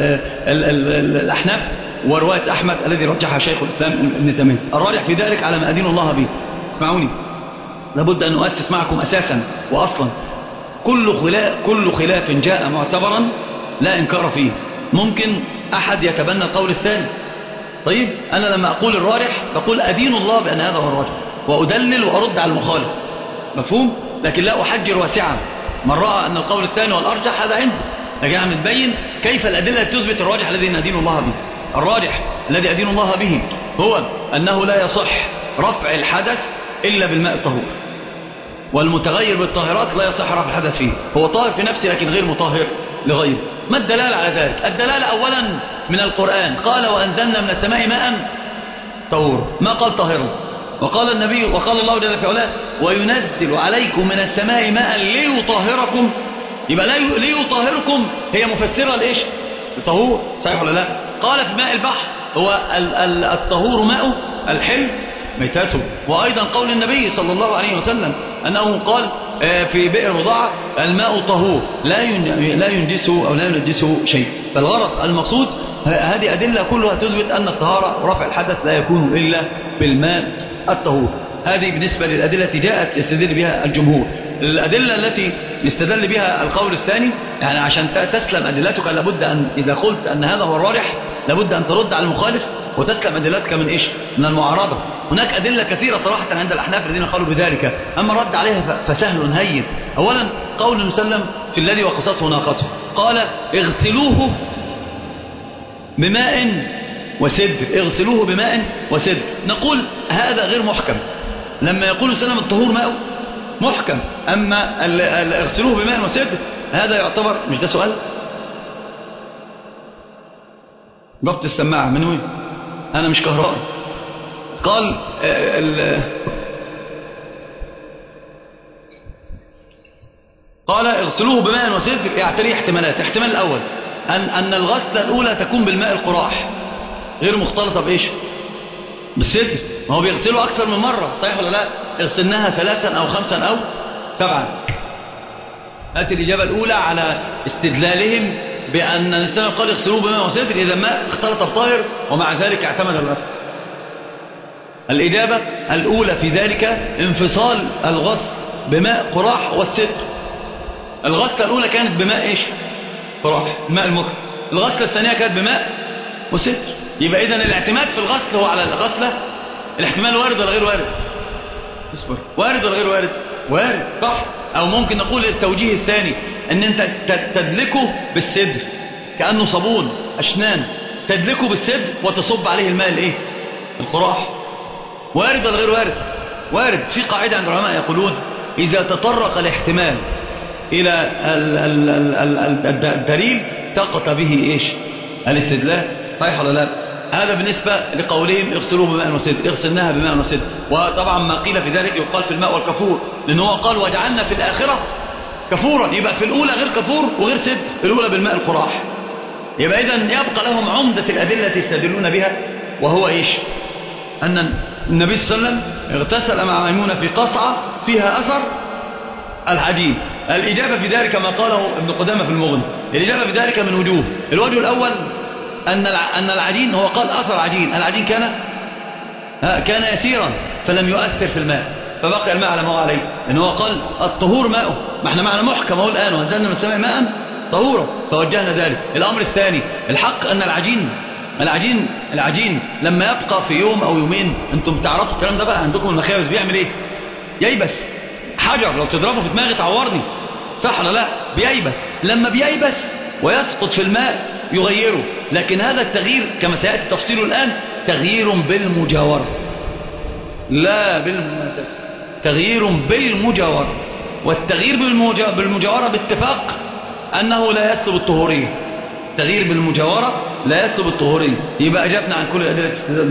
الاحناف وروايه احمد الذي رجحها شيخ الاسلام ابن تيميه. الراجح في ذلك على ما ادين الله به. اسمعوني، لابد ان نؤسس معكم اساسا واصلا، كل خلاف كل خلاف جاء معتبرا لا انكار فيه. ممكن احد يتبنى القول الثاني. طيب انا لما اقول الراجح بقول ادين الله بان هذا هو الراجح، وادلل وارد على المخالف، مفهوم؟ لكن لا احجر واسعا. من راى ان القول الثاني والارجح هذا عنده، لكن عم نبين كيف الادله تثبت الراجح الذي ندين الله به. الراجح الذي ادين الله به هو انه لا يصح رفع الحدث الا بالماء الطهور، والمتغير بالطاهرات لا يصح رفع الحدث فيه، هو طاهر في نفسه لكن غير مطهر لغيره. ما الدلالة على ذلك؟ الدلالة أولا من القرآن، قال وأنزلنا من السماء ماء طهور، ما قال طاهرا. وقال النبي وقال الله جل في علاه وينزل عليكم من السماء ماء ليطهركم. يبقى لا ليطهركم هي مفسرة لإيش؟ الطهور، صحيح ولا لا؟ قال في ماء البحر هو الطهور ماء الحل ميتاته. وأيضا قول النبي صلى الله عليه وسلم أنه قال في بئر بضاعة الماء طهور لا ينجسه أو لا ينجسه شيء. فالغرض المقصود هذه أدلة كلها تثبت أن الطهارة ورفع الحدث لا يكون إلا بالماء الطهور. هذه بالنسبة للأدلة التي جاءت يستدل بها الجمهور. الأدلة التي يستدل بها القول الثاني، يعني عشان تسلم أدلتك لابد أن إذا قلت أن هذا هو الراجح لابد أن ترد على المخالف وتسلم أدلتك من إيش؟ من المعارضة. هناك أدلة كثيرة صراحة عند الأحناف الذين قالوا بذلك، أما الرد عليها فسهل هين. أولا قول مسلم في الذي وقصته ناقته، قال اغسلوه بماء وسدر، اغسلوه بماء وسدر. نقول هذا غير محكم. لما يقول سلم الطهور ماء محكم، أما اغسلوه بماء وسدر هذا يعتبر، مش ده سؤال؟ ضبط السماعة من وين؟ أنا مش كهرباء. قال ال قال اغسلوه بماء وسدر يعتري احتمالات. احتمال الأول أن, أن الغسلة الأولى تكون بالماء القراح غير مختلطة بإيش؟ بالسدر. ما هو بيغسلوا أكثر من مرة، صحيح ولا لا؟ اغسلناها ثلاثا أو خمسا أو سبعا. هذه الإجابة الأولى على استدلالهم بأن الإنسان قال اغسلوه بماء وسدر إذا ما اختلط بطاهر ومع ذلك اعتمد الغسل. الإجابة الأولى في ذلك انفصال الغسل بماء قراح والسدر. الغسلة الأولى كانت بماء إيش؟ قراح، الماء المخ. الغسلة الثانية كانت بماء وسدر. يبقى إذن الاعتماد في الغسل هو على الغسلة. الاحتمال وارد ولا غير وارد؟ اصبر، وارد ولا غير وارد؟ وارد، صح. أو ممكن نقول التوجيه الثاني أن أنت تدلكه بالسدر كأنه صابون أشنان، تدلكه بالسدر وتصب عليه الماء الإيه؟ القراح. وارد ولا غير وارد؟ وارد. في قاعدة عند العلماء يقولون إذا تطرق الاحتمال إلى الدليل سقط به إيش؟ الاستدلال، صحيح ولا لا؟ هذا بالنسبة لقولهم اغسلوه بماء وسدر، اغسلناها بماء وسدر. وطبعا ما قيل في ذلك يقال في الماء والكفور، لأنه هو قال وجعلنا في الآخرة كفورا. يبقى في الأولى غير كفور وغير سدر، في الأولى بالماء القراح. يبقى إذن يبقى لهم عمدة الأدلة يستدلون بها، وهو إيش؟ أن النبي صلى الله عليه وسلم اغتسل مع ميمونة في قصعة فيها أثر العجين. الإجابة في ذلك ما قاله ابن قدامة في المغني. الإجابة في ذلك من وجوه. الوجه الأول أن أن العجين، هو قال أثر عجين، العجين كان كان يسيرا فلم يؤثر في الماء فبقي الماء على ما هو عليه، إن هو قال الطهور ماؤه. ما احنا معنا محكم اهو الآن وأنزلنا من السماء ماء طهورا فوجهنا ذلك. الأمر الثاني الحق أن العجين العجين العجين لما يبقى في يوم أو يومين، أنتم تعرفوا الكلام ده بقى عندكم المخابز بيعمل إيه؟ ييبس. حجر لو تضربه في دماغي تعورني، صح ولا لا؟ بييبس. لما بييبس ويسقط في الماء يغيره، لكن هذا التغيير كما سيأتي تفصيله الآن تغيير بالمجاورة لا بالمماثلة، تغيير بالمجاورة. والتغيير بالمجاورة باتفاق أنه لا يسلب الطهورية. تغيير بالمجاورة لا يسلب الطهورية. يبقى أجبنا عن كل الأدلة الاستدلال.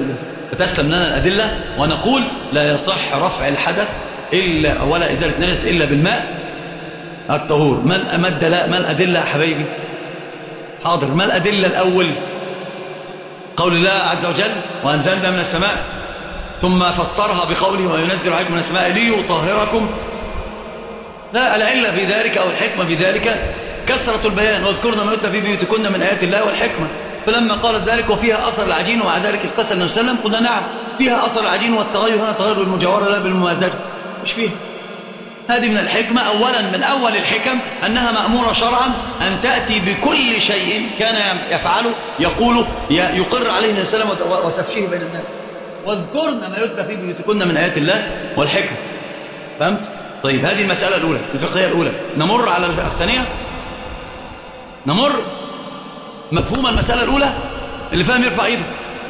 فتسلم لنا الأدلة ونقول لا يصح رفع الحدث إلا ولا إزالة نجس إلا بالماء الطهور. ما ما الأدلة يا حبايبي؟ حاضر. ما الأدلة الأول؟ قول الله عز وجل وأنزلنا من السماء، ثم فسرها بقوله وينزل عليكم من السماء ليطهركم. لا، العلة في ذلك أو الحكمة في ذلك كثرة البيان، واذكرنا ما يتلى في بيوتكن من آيات الله والحكمة. فلما قالت ذلك وفيها أثر العجين ومع ذلك اغتسل النبي صلى الله عليه وسلم، قلنا نعم فيها أثر العجين، والتغير هنا تغير بالمجاورة لا بالممازجة، مش فيها. هذه من الحكمة. أولا من أول الحكم أنها مأمورة شرعا أن تأتي بكل شيء كان يفعله يقوله يقر عليه النبي صلى الله عليه وسلم وتفشيه بين الناس. واذكرنا ما يتلى في بيوتكن من آيات الله والحكمة. فهمت؟ طيب، هذه المسألة الأولى الفقهية الأولى. نمر على الثانية. نمر مفهوم المسألة الأولى. اللي فاهم يرفع ايده.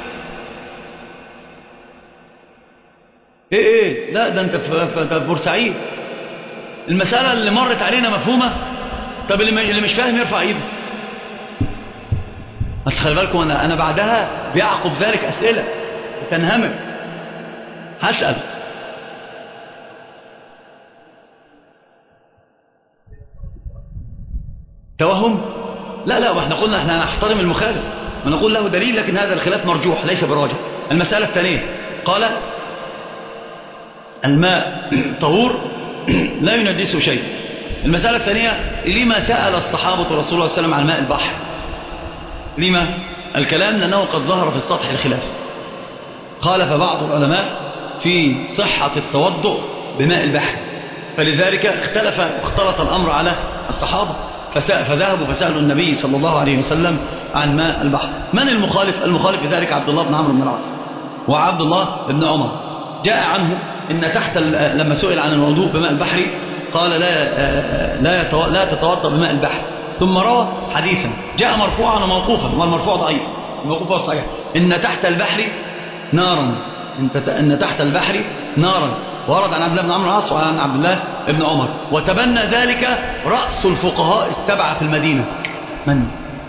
ايه ايه لا ده انت في بورسعيد. المسألة اللي مرت علينا مفهومة. طب اللي مش فاهم يرفع ايده. بس خلي بالكم انا انا بعدها بيعقب ذلك اسئلة تنهمك. هسأل. توهم؟ لا لا، واحنا قلنا احنا نحترم المخالف ونقول له دليل، لكن هذا الخلاف مرجوح ليس براجح. المسألة الثانية قال الماء طهور لا ينجسه شيء. المسألة الثانية لما سأل الصحابة رسول الله صلى الله عليه وسلم عن ماء البحر؟ لما؟ الكلام لأنه قد ظهر في السطح الخلاف. خالف بعض العلماء في صحة التوضؤ بماء البحر، فلذلك اختلف واختلط الأمر على الصحابة فذهبوا فسألوا النبي صلى الله عليه وسلم عن ماء البحر. من المخالف؟ المخالف بذلك عبد الله بن عمرو بن العاص وعبد الله بن عمر. جاء عنه إن تحت لما سئل عن الوضوء بماء البحر قال لا لا لا تتوضأ بماء البحر، ثم روى حديثا جاء مرفوعا وموقوفا، والمرفوع ضعيف، الموقوف صحيح. إن تحت البحر نارا، إن تحت البحر نارا، ورد عن عبد الله بن عمرو العاص وعن عبد الله بن عمر. وتبنى ذلك رأس الفقهاء السبعة في المدينة. من؟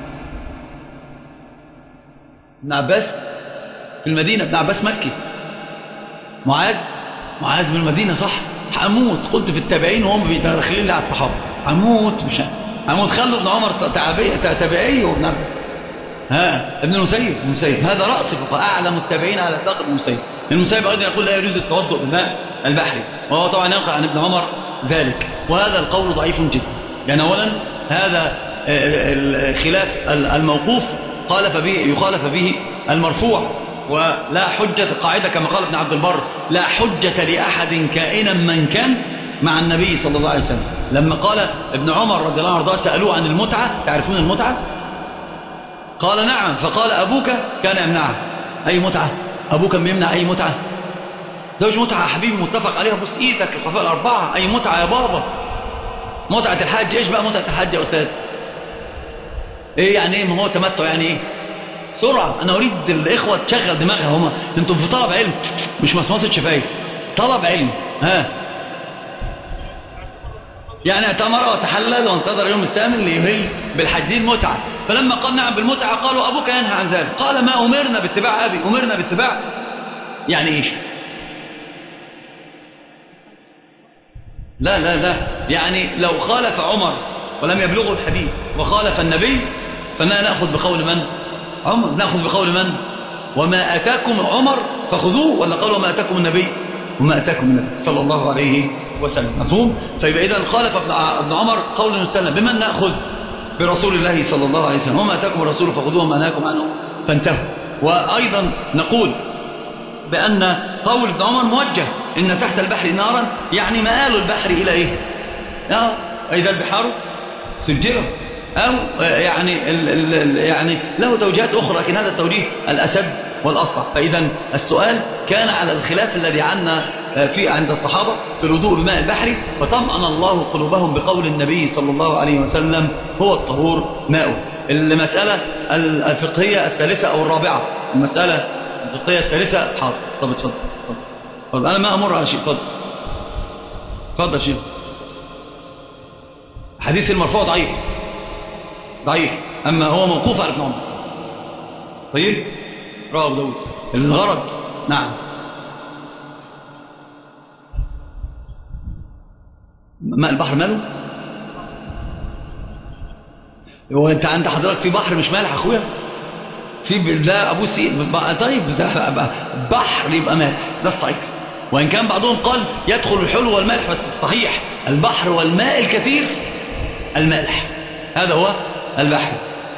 ابن عباس في المدينة. ابن عباس مكي. معاذ معاذ من المدينة صح. هموت قلت في التابعين وهم بيدخلين لي على الصحابة. هموت مش هموت. خلوا ابن عمر تابعي وابن عباس ها ابن المسيب. المسيب هذا رأس الفقهاء أعلم التابعين على إطلاق ابن المسيب. المسيب أيضا يقول لا يجوز التوضؤ بماء البحر، وهو طبعا ينقل عن ابن عمر ذلك، وهذا القول ضعيف جدا. يعني أولا هذا الخلاف الموقوف خالف به يخالف به المرفوع، ولا حجة قاعدة كما قال ابن عبد البر لا حجة لأحد كائنا من كان مع النبي صلى الله عليه وسلم. لما قال ابن عمر رضي الله عنه سألوه عن المتعة، تعرفون المتعة؟ قال نعم. فقال أبوك كان يمنعه. أي متعة؟ أبوك كان بيمنع أي متعة؟ زوج متعة حبيبي متفق عليها بص إيدك الخفاء الأربعة. أي متعة يا بابا؟ متعة الحج. إيش بقى متعة الحج يا أستاذ؟ إيه يعني إيه؟ ما هو تمتع يعني إيه؟ سرعة. أنا أريد الإخوة تشغل دماغها. هما أنتم في طلب علم مش مصمصة شفايف. طلب علم. ها يعني اعتمر وتحلل وانتظر يوم الثامن ليهل بالحج. دي المتعة. فلما قال نعم بالمتعة قالوا أبوك ينهى عن ذلك. قال ما أمرنا باتباع أبي، أمرنا باتباع يعني إيش؟ لا لا لا يعني لو خالف عمر ولم يبلغه الحديث وخالف النبي فما نأخذ بقول من؟ عمر. نأخذ بقول من؟ وما أتاكم عمر فخذوه، ولا قال وما أتاكم النبي؟ وما أتاكم النبي صلى الله عليه وسلم. مفهوم؟ فيبقى إذن خالف ابن عمر قول النبي صلى الله عليه وسلم. بمن نأخذ؟ برسول الله صلى الله عليه وسلم. وما أتاكم الرسول فخذوه وما نهاكم عنه فانتهوا. وأيضا نقول بأن قول ابن عمر موجه. إن تحت البحر نارا يعني مآل البحر إلى إيه؟ آه إذا البحار سجرت، أو يعني ال ال يعني له توجيهات أخرى، لكن هذا التوجيه الأسد والأصلح. فإذا السؤال كان على الخلاف الذي عنا في عند الصحابة في الوضوء بماء البحر، فطمأن الله قلوبهم بقول النبي صلى الله عليه وسلم هو الطهور ماؤه. المسألة الفقهية الثالثة أو الرابعة. المسألة الفقهية الثالثة. حاضر. طب اتفضل اتفضل. أنا ما أمر على شيء. اتفضل اتفضل شيء. حديث المرفوع ضعيف ضعيف، أما هو موقوف على ابن عمر. طيب رواه أبو داود. الغرض نعم. ماء البحر ماله؟ هو انت عند حضرتك في بحر مش مالح اخويا؟ في ده ابو سيد. طيب ده بحر يبقى مالح، ده الصحيح. وان كان بعضهم قال يدخل الحلو والمالح، بس الصحيح البحر والماء الكثير المالح، هذا هو البحر.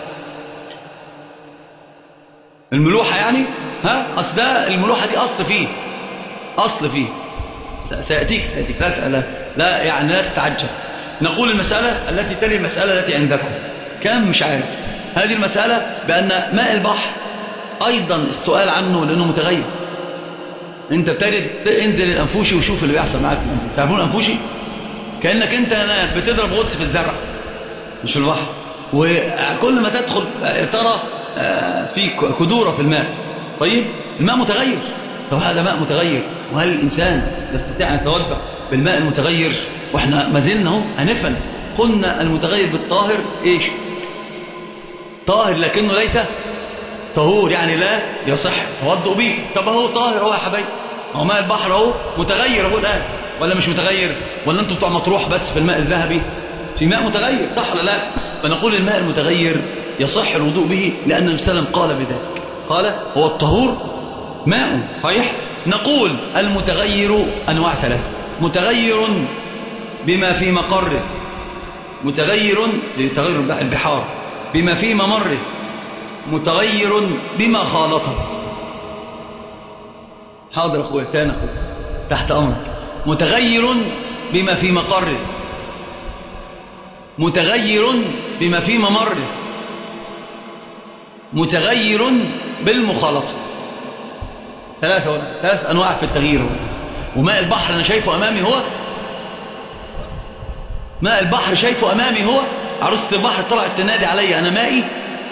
الملوحة يعني ها أصل ده الملوحة دي أصل فيه أصل فيه سيأتيك سيأتيك لا, لا, لا يعني لا تتعجب. نقول المسألة التي تلي المسألة التي عندكم كم مش عارف. هذه المسألة بأن ماء البحر أيضا السؤال عنه لأنه متغير. أنت بتجد انزل الأنفوشي وشوف اللي بيحصل معاك. تعرفون الأنفوشي؟ كأنك أنت بتضرب غطس في الزرع مش في البحر، وكل ما تدخل ترى في كدورة في الماء. طيب الماء متغير، طب هذا ماء متغير، وهل الإنسان يستطيع أن يتوضأ بالماء المتغير؟ وإحنا ما زلنا هم أنفا قلنا المتغير بالطاهر إيش؟ طاهر لكنه ليس طهور، يعني لا يصح توضؤ به. طب هو طاهر هو يا حبايبي، هو ماء البحر هو متغير هو الآن ولا مش متغير؟ ولا أنتم بتوع مطروح بس في الماء الذهبي في ماء متغير، صح ولا لا؟ فنقول الماء المتغير يصح الوضوء به لأن النبي صلى الله عليه وسلم قال بذلك، قال هو الطهور ماء صحيح. نقول المتغير أنواع ثلاثة: متغير بما في مقره، متغير لتغير البحار بما في ممره، متغير بما خالطه. حاضر أخويا تاني أخويا تحت أمرك. متغير بما في مقره، متغير بما في ممره، متغير بالمخالطة. ثلاثة ثلاث أنواع في التغيير. وماء البحر أنا شايفه أمامي هو ماء البحر شايفه أمامي هو عروسة البحر طلعت تنادي علي أنا مائي.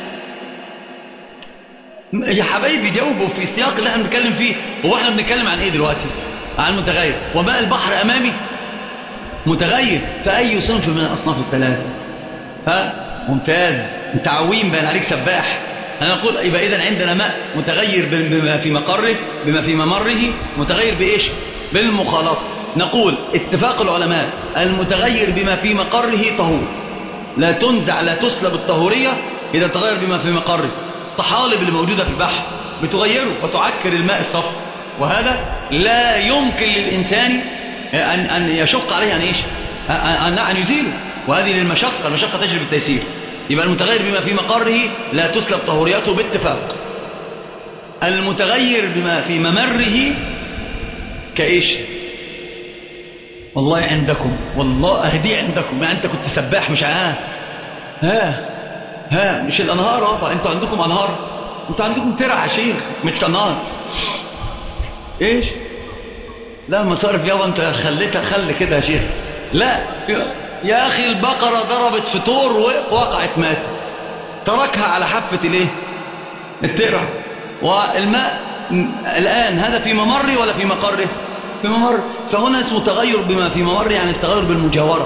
يا حبايبي جاوبوا في السياق اللي احنا بنتكلم فيه. هو احنا بنتكلم عن ايه دلوقتي؟ عن متغير. وماء البحر أمامي متغير فأي صنف من الأصناف الثلاثة؟ ها ممتاز، انت عويم بين عليك سباح. أنا أقول يبقى إذن عندنا ماء متغير بما في مقره بما في ممره، متغير بإيش؟ بالمخالطة. نقول اتفاق العلماء المتغير بما في مقره طهور، لا تنزع لا تسلب الطهورية إذا تغير بما في مقره. الطحالب اللي موجودة في البحر بتغيره وتعكر الماء الصفر، وهذا لا يمكن للإنسان أن, أن يشق عليه أن إيش؟ أن, أن يزيله، وهذه للمشقة، المشقة تجري بالتيسير. يبقى المتغير بما في مقره لا تسلب طهوريته باتفاق. المتغير بما في ممره كإيش؟ والله عندكم والله أهدي عندكم، يعني أنت كنت سباح مش عاه ها ها مش الأنهار. اه أنتوا عندكم أنهار، أنتوا عندكم ترع يا شيخ مش أنهار. إيش؟ لا مصارف يابا أنت خليتها خل كده يا شيخ. لا يا أخي البقرة ضربت في طور ووقعت مات، تركها على حافة الايه؟ الترع. والماء الآن هذا في ممره ولا في مقره؟ في ممر. فهنا اسمه تغير بما في ممر، يعني التغير بالمجاورة.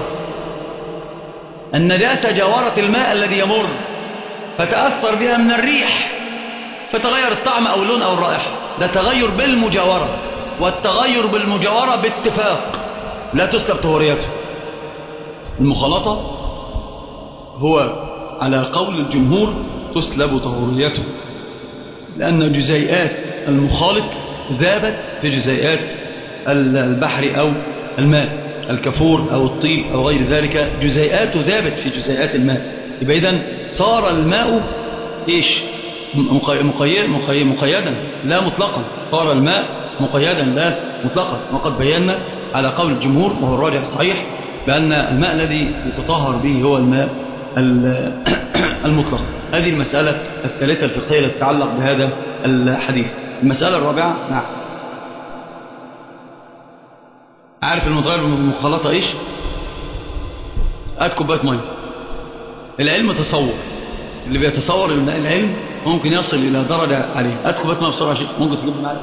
النجاسة جاورت الماء الذي يمر فتأثر بها من الريح فتغير الطعم أو اللون أو الرائحة، ده تغير بالمجاورة. والتغير بالمجاورة باتفاق لا تسلب طهوريته. المخالطة هو على قول الجمهور تسلب طهوريته، لأن جزيئات المخالط ذابت في جزيئات البحر أو الماء، الكفور أو الطيب أو غير ذلك جزيئات ذابت في جزيئات الماء. يبقى إذن صار الماء إيش؟ مقيد مقيد مقيدا لا مطلقا، صار الماء مقيدا لا مطلقا. وقد بينا على قول الجمهور وهو الراجح الصحيح بأن الماء الذي يتطهر به هو الماء المطلق. هذه المسألة الثالثة الفقهية التي تتعلق بهذا الحديث. المسألة الرابعة، نعم، عارف المتغير بالمخالطة إيش؟ هات كوباية مية. العلم تصور، اللي بيتصور العلم ممكن يصل إلى درجة عليه. هات كوباية مية بسرعة شيء، ممكن تجيب معاك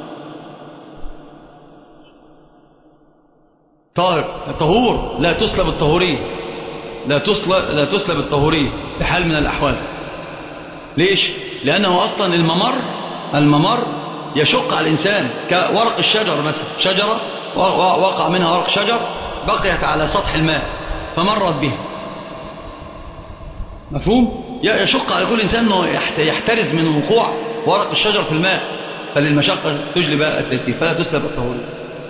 طاهر طهور لا تسلب الطهورية، لا تسلب لا تسلب الطهورية في حال من الأحوال. ليش؟ لأنه أصلا الممر الممر يشق على الإنسان كورق الشجر مثلا، شجرة وقع منها ورق شجر بقيت على سطح الماء فمرت بها، مفهوم؟ يشق على كل إنسان أنه يحترز من وقوع ورق الشجر في الماء، فللمشقة تجلب التيسير فلا تسلب الطهورية.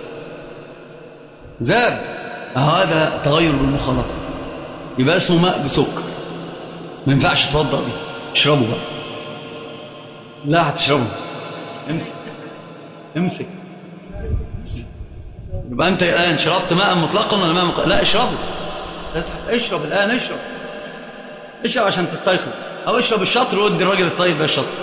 ذاب هذا تغير بالمخالطة، يبقى اسمه ماء بسكر، ما ينفعش تتوضأ به، اشربه بقى. لا هتشربه، امسك امسك. يبقى انت الآن شربت ماء مطلقا ولا ماء مقيدا؟ لا اشربه، اشرب الآن، اشرب اشرب عشان تستيقظ، او اشرب الشطر وادي الراجل الطيب ده الشطر.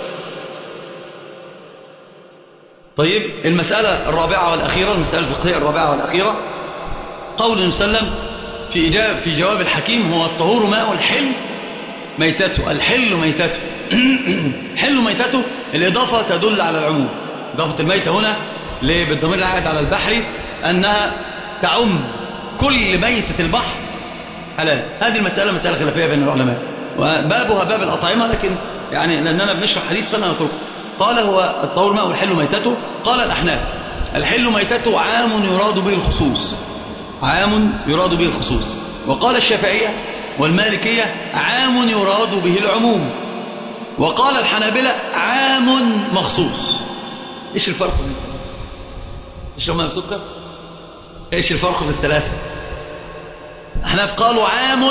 طيب المسألة الرابعة والأخيرة، المسألة الفقهية الرابعة والأخيرة، قول النبي صلى الله عليه وسلم في إجابة في جواب الحكيم: هو الطهور ماء الحل ميتته. الحل ميتته حل ميتته، الإضافة تدل على العموم، إضافة الميتة هنا بالضمير العائد على البحر أنها تعم كل ميتة البحر حلال. هذه المسألة مسألة خلافية بين العلماء، وبابها باب الأطعمة، لكن يعني لأننا بنشرح حديث فأنا نترك. قال هو الطهور ماء الحل ميتته. قال الأحناف: الحل ميتته عام يراد به الخصوص، عام يراد به الخصوص. وقال الشافعية والمالكية: عام يراد به العموم. وقال الحنابلة: عام مخصوص. ايش الفرق بين تشرب ماء بسكر؟ ايش الفرق بين الثلاثة؟ الأحناف قالوا عام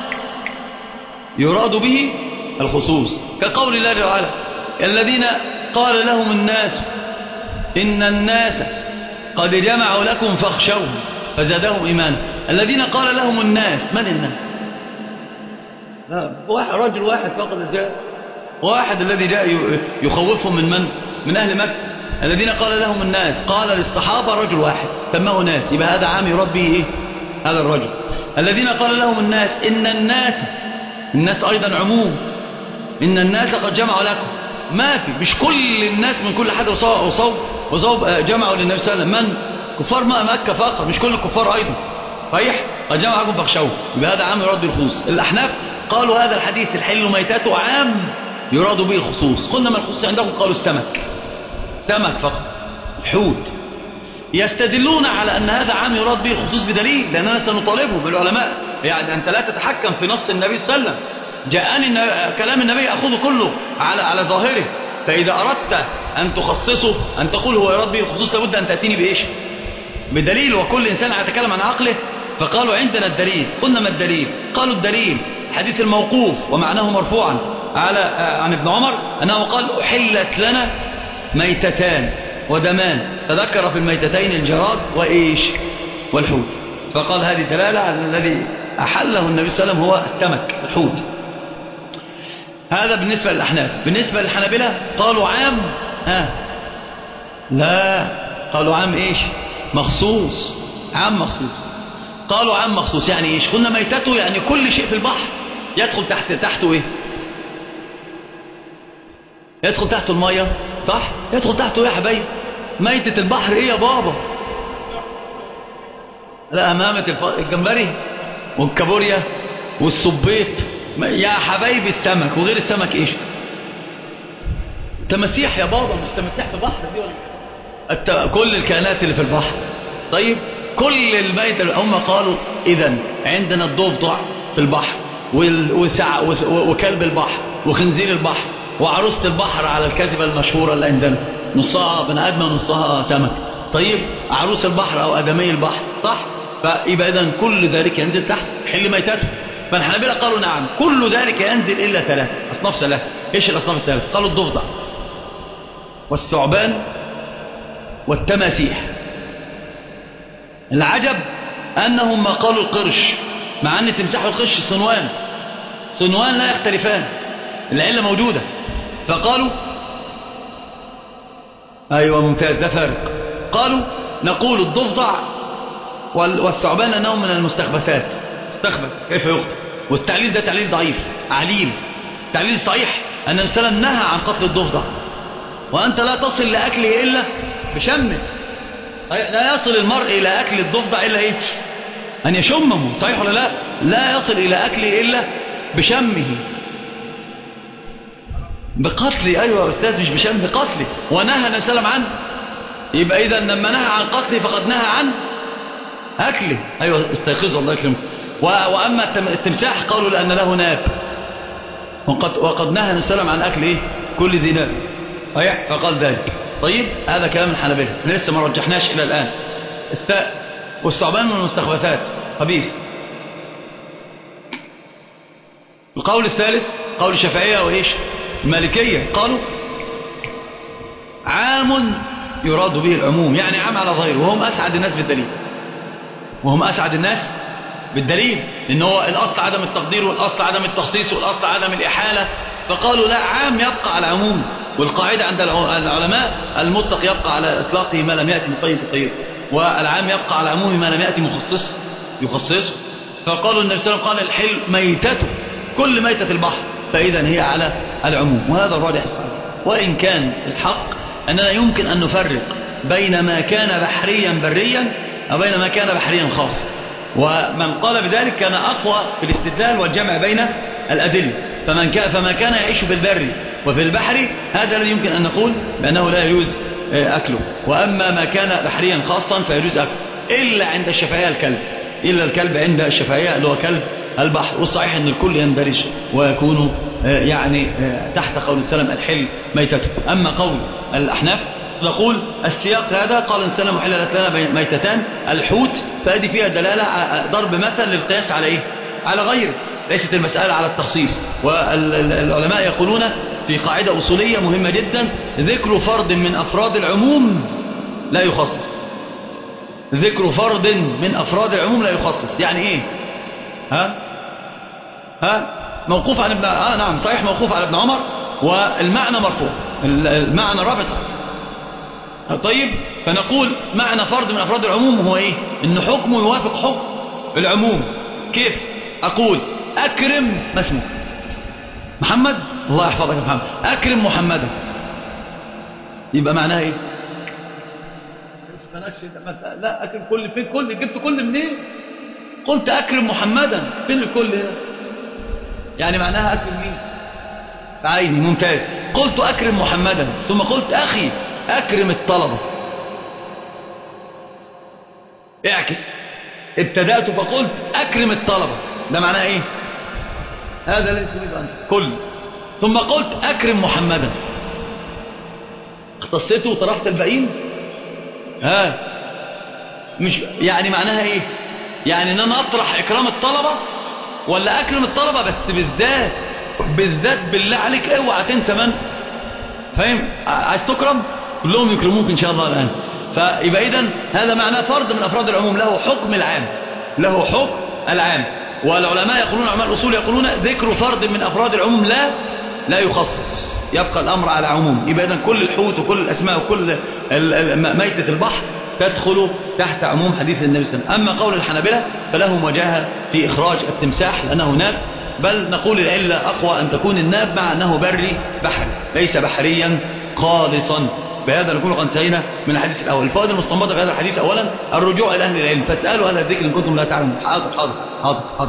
يراد به الخصوص، كقول الله تعالى: الذين قال لهم الناس إن الناس قد جمعوا لكم فاخشوهم فزادهم إيمانا. الذين قال لهم الناس، من الناس؟ لا، واحد، رجل واحد فقط جاء، واحد الذي جاء يخوفهم من من؟ من أهل مكة. الذين قال لهم الناس، قال للصحابة رجل واحد سماه ناس، يبقى هذا عام يراد به إيه؟ هذا الرجل. الذين قال لهم الناس إن الناس، الناس أيضا عموم، إن الناس قد جمعوا لكم، ما في، مش كل الناس من كل حد وصوب وصوب وصوب جمعوا للنبي صلى الله عليه وسلم، من كفار مكة فقط، مش كل الكفار أيضا، صحيح؟ قد جمعوا لكم فاخشوه، يبقى هذا عام يراد به الخصوص. الأحناف قالوا هذا الحديث الحل ميتته عام يراد به الخصوص. قلنا ما الخصوص عندهم؟ قالوا السمك، سمك فقط، الحوت. يستدلون على أن هذا عام يراد به الخصوص بدليل، لأننا سنطالبه بالعلماء، يعني أنت لا تتحكم في نص النبي صلى الله عليه وسلم، جاءني كلام النبي أخذه كله على على ظاهره، فإذا أردت أن تخصصه، أن تقول هو يراد به الخصوص، لابد أن تأتيني بإيش؟ بدليل، وكل إنسان يتكلم عن عقله. فقالوا عندنا الدليل. قلنا ما الدليل؟ قالوا الدليل حديث الموقوف ومعناه مرفوعا على عن ابن عمر أنه قال: أحلت لنا ميتتان ودمان، فذكر في الميتتين الجراد وإيش؟ والحوت. فقال هذه دلالة على الذي أحله النبي صلى الله عليه وسلم هو السمك، الحوت. هذا بالنسبة للأحناف. بالنسبة للحنابلة قالوا عام، ها لا، قالوا عام إيش؟ مخصوص، عام مخصوص. قالوا عام مخصوص يعني إيش؟ قلنا ميتته يعني كل شيء في البحر يدخل تحت تحته إيه؟ يدخل تحته المية، صح؟ يدخل تحته إيه يا حبايب؟ ميتة البحر إيه يا بابا؟ لا، أمامة الجمبري والكابوريا والصبيط يا حبايب، السمك. وغير السمك إيش؟ تمسيح يا بابا، مش تمسيح في البحر دي ولا الت... كل الكائنات اللي في البحر. طيب كل الميت هم قالوا إذن عندنا الضفدع في البحر والسع... وكلب البحر وخنزير البحر وعروسة البحر على الكذبة المشهورة اللي عندنا، نصها بني آدم ونصها سمك. طيب عروس البحر أو آدمي البحر، صح؟ فيبقى إذن كل ذلك ينزل تحت حل ميتاته. فالحنابلة قالوا نعم، كل ذلك ينزل إلا ثلاثة أصناف ثلاثة. إيش الأصناف الثلاثة؟ قالوا الضفدع والثعبان والتماسيح. العجب أنهم ما قالوا القرش، مع أن تمساح والقرش صنوان صنوان لا يختلفان، العلة موجودة. فقالوا أيوة ممتاز، ده فرق. قالوا نقول الضفدع والثعبان لأنهم من المستخبثات، مستخبث كيف يقتل، والتعليل ده تعليل ضعيف عليل. التعليل الصحيح أن النبي صلى الله عليه وسلم نهى عن قتل الضفدع، وأنت لا تصل لأكله إلا بشمه. لا يصل المرء إلى أكل الضفدع إلا إيه؟ أن يشمه، صحيح ولا لا؟ لا يصل إلى أكله إلا بشمه. بقتلي. أيوة يا أستاذ، مش بشأن بقتلي. ونهى النبي صلى الله عليه وسلم عنه، يبقى إذا لما نهى عن قتلي فقد نهى عن أكله. أيوة استيقظوا الله يكرمكم. وأما التمساح قالوا لأن له ناب، وقد, وقد نهى النبي صلى الله عليه وسلم عن أكل إيه؟ كل ذي ناب، صحيح؟ فقال ذلك. طيب هذا كلام الحنابلة، لسه ما رجحناش إلى الآن. الساء والثعبان من المستخبثات خبيث. القول الثالث قول الشافعية وإيش المالكية، قالوا عام يراد به العموم، يعني عام على ظاهره، وهم أسعد الناس بالدليل، وهم أسعد الناس بالدليل، لأن هو الأصل عدم التقدير، والأصل عدم التخصيص، والأصل عدم الإحالة. فقالوا لا، عام يبقى على عموم، والقاعدة عند العلماء المطلق يبقى على إطلاقه ما لم يأتي مقيد تقييد، والعام يبقى على عموم ما لم يأتي مخصص يخصصه. فقالوا النبي صلى الله عليه وسلم قال الحل ميتته، كل ميتة البحر، فإذا هي على العموم، وهذا الراجح الصحيح. وإن كان الحق أننا يمكن أن نفرق بين ما كان بحريا بريا أو بين ما كان بحريا خاصا، ومن قال بذلك كان أقوى في الاستدلال والجمع بين الأدلة. فمن كان فما كان يعيش في البر وفي البحر هذا الذي يمكن أن نقول بأنه لا يجوز أكله، وأما ما كان بحريا خاصا فيجوز أكله، إلا عند الشافعية الكلب، إلا الكلب عند الشافعية اللي هو كلب البحر. والصحيح أن الكل يندرج ويكون يعني تحت قول السلام الحل ميتته. أما قول الأحناف نقول السياق هذا قال السلام محللت لنا ميتتان، الحوت، فهذه فيها دلالة ضرب مثل للقياس على إيه؟ على غيره، ليست المسألة على التخصيص. والعلماء يقولون في قاعدة أصولية مهمة جدا: ذكر فرد من أفراد العموم لا يخصص. ذكر فرد من أفراد العموم لا يخصص، يعني إيه؟ ها؟ ها؟ موقوف عن ابن آه نعم صحيح، موقوف على ابن عمر، والمعنى مرفوع، المعنى رافع صحيح. طيب، فنقول معنى فرد من أفراد العموم هو إيه؟ إن حكمه يوافق حكم العموم. كيف؟ أقول أكرم ما اسمه محمد، الله يحفظك يا محمد، أكرم محمدا، يبقى معناها إيه؟ لا أكرم كل، فين كل؟ جبت كل منين؟ قلت أكرم محمدا، فين الكل هنا؟ يعني معناها أكرم مين؟ عيني، ممتاز. قلت أكرم محمدا، ثم قلت أخي أكرم الطلبة، اعكس، ابتدأت فقلت أكرم الطلبة، ده معناه إيه؟ هذا الذي تريد أنت كل، ثم قلت أكرم محمدا، اختصيته وطرحت الباقيين. ها مش يعني معناها إيه؟ يعني ان انا اطرح اكرام الطلبة ولا اكرم الطلبة، بس بالذات بالذات بالله عليك اوعى تنسى من فاهم. عايز تكرم كلهم يكرموك ان شاء الله الان. فيبقى اذا هذا معناه فرد من افراد العموم له حكم العام، له حكم العام. والعلماء يقولون، علماء الاصول يقولون ذكر فرد من افراد العموم لا لا يخصص، يبقى الامر على عموم. يبقى اذا كل الحوت وكل الاسماء وكل ميتة البحر تدخل تحت عموم حديث النبي صلى الله عليه وسلم. أما قول الحنابلة فلهم وجاهة في إخراج التمساح لأنه ناب، بل نقول العلة أقوى أن تكون الناب مع أنه بري بحري ليس بحريا خالصا. بهذا نكون قد انتهينا من الحديث الأول. الفوائد المستنبطة في هذا الحديث: أولا الرجوع إلى أهل العلم، فاسألوا أهل الذكر إن كنتم لا تعلمون. حاضر حاضر حاضر حاضر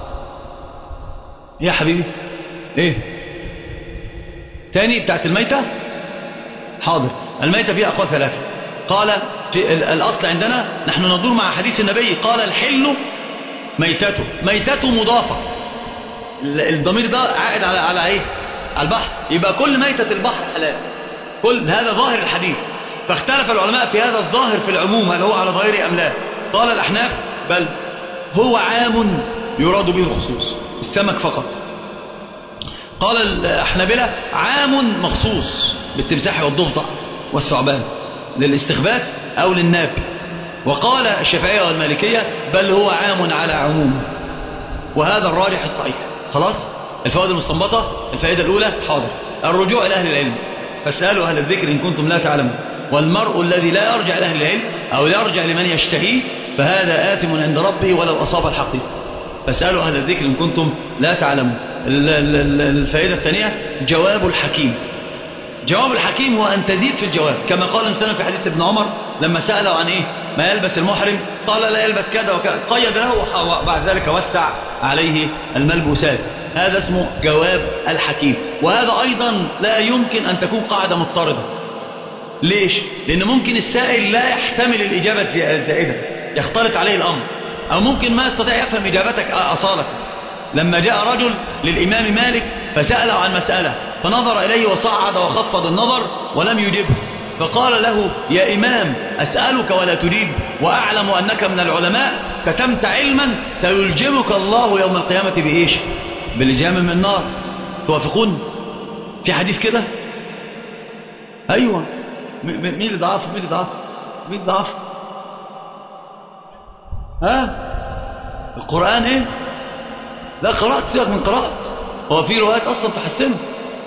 يا حبيبي. إيه تاني بتاعت الميتة؟ حاضر. الميتة فيها أقوال ثلاثة. قال في الأصل عندنا نحن ندور مع حديث النبي، قال الحل ميتته، ميتته مضافة، الضمير ده عائد على على ايه؟ على البحر، يبقى كل ميتة البحر حلال، كل هذا ظاهر الحديث. فاختلف العلماء في هذا الظاهر في العموم، هل هو على ظاهره أم لا؟ قال الأحناف بل هو عام يراد به الخصوص، السمك فقط. قال الأحنابلة عام مخصوص بالتمساح والضفدع والثعبان للاستخباث أو للناب. وقال الشافعية والمالكية بل هو عام على عموم، وهذا الراجح الصحيح. خلاص. الفوائد المستنبطة: الفائدة الأولى حاضر الرجوع إلى أهل العلم، فاسألوا أهل الذكر إن كنتم لا تعلمون. والمرء الذي لا يرجع إلى أهل العلم أو يرجع لمن يشتهيه فهذا آثم عند ربه ولو أصاب الحقيقة، فاسألوا أهل الذكر إن كنتم لا تعلمون. الفائدة الثانية جواب الحكيم. جواب الحكيم هو أن تزيد في الجواب، كما قال الإنسان في حديث ابن عمر لما سأله عن إيه ما يلبس المحرم، قال لا يلبس كذا وكذا، قيد له وبعد ذلك وسع عليه الملبوسات. هذا اسمه جواب الحكيم. وهذا أيضا لا يمكن أن تكون قاعدة مضطردة. ليش؟ لأن ممكن السائل لا يحتمل الإجابة الزائدة، يختلط عليه الأمر، أو ممكن ما يستطيع يفهم إجابتك أصالة. لما جاء رجل للإمام مالك فسأله عن مسألة، فنظر إليه وصعد وخفض النظر ولم يجبه، فقال له: يا إمام أسألك ولا تجيب، وأعلم أنك من العلماء، كتمت علما سيلجمك الله يوم القيامة بإيش؟ باللجام من النار. توافقون؟ في حديث كده؟ أيوة. مين اللي ضعف؟ مين اللي ضعف؟ مين اللي ضعف؟ ها؟ القرآن إيه؟ لا، قرأت سيبك من قرأت، هو في روايات أصلا تحسنه.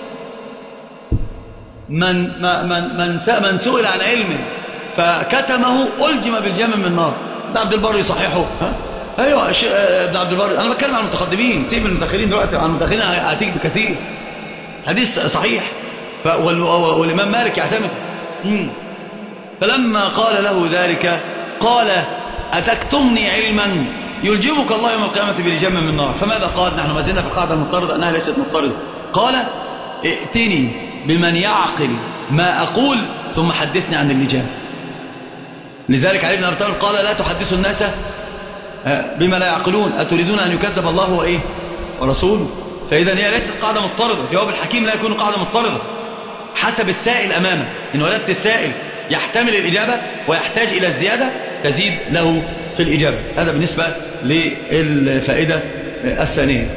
من من من من سئل عن علم فكتمه ألجم بالجم من النار. ابن عبد البر يصححه. ها؟ ايوه ابن عبد البر. انا بتكلم عن المتقدمين، سيب المتاخرين دلوقتي، عن المتاخرين هتيجي بكثير. حديث صحيح. والامام مالك يعتمد. فلما قال له ذلك قال: أتكتمني علما يلجمك الله يوم القيامة بالجم من النار. فماذا قال؟ نحن ما زلنا في القاعدة المضطردة أنها ليست مضطردة. قال: ائتني بمن يعقل ما أقول ثم حدثني عن اللجام. لذلك علي بن أبي طالب قال: لا تحدثوا الناس بما لا يعقلون، أتريدون أن يكذب الله وإيه ورسوله. فإذا هي ليست قاعدة مضطردة. جواب الحكيم لا يكون قاعدة مضطردة حسب السائل أمامه. إن وجدت السائل يحتمل الإجابة ويحتاج إلى الزيادة تزيد له في الإجابة. هذا بالنسبة للفائدة الثانية.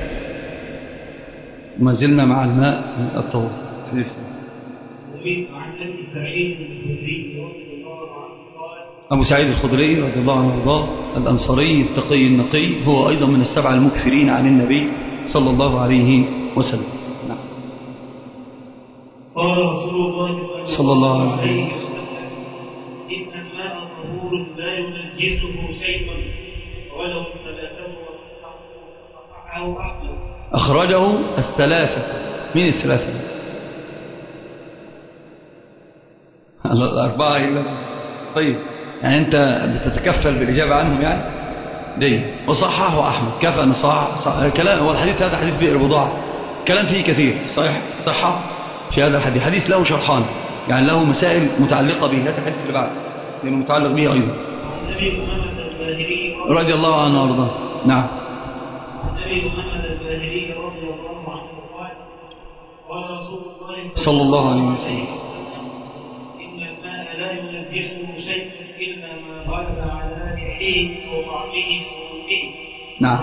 ما زلنا مع الماء الطهور. أبو سعيد الخدري رضي الله عنه وارضاه الأنصاري التقي النقي، هو أيضا من السبعة المكثرين عن النبي صلى الله عليه وسلم. نعم. قال رسول الله صلى الله عليه وسلم: إن الماء طهور لا ينجسه شيء ولو ثلاثة وصححه أحمد. أخرجه الثلاثة. مين الثلاثة؟ الأربعة إلا. طيب يعني أنت بتتكفل بالإجابة عنهم يعني؟ دي وصححه أحمد. كفى أن صح, صح. كلام. والحديث هذا حديث بئر بضاعة، كلام فيه كثير. صحيح الصحة في هذا الحديث. حديث له شرحان، يعني له مسائل متعلقة به. هذا الحديث اللي بعد لأنه متعلق به أيضا. رضي الله عنه وارضاه. نعم. النبي محمد الباهلي رضي الله عنه قال: قال رسول الله صلى الله عليه وسلم: إن الماء لا ينجسه شيء إلا ما غلب على ريحه وطعمه وملئه. نعم.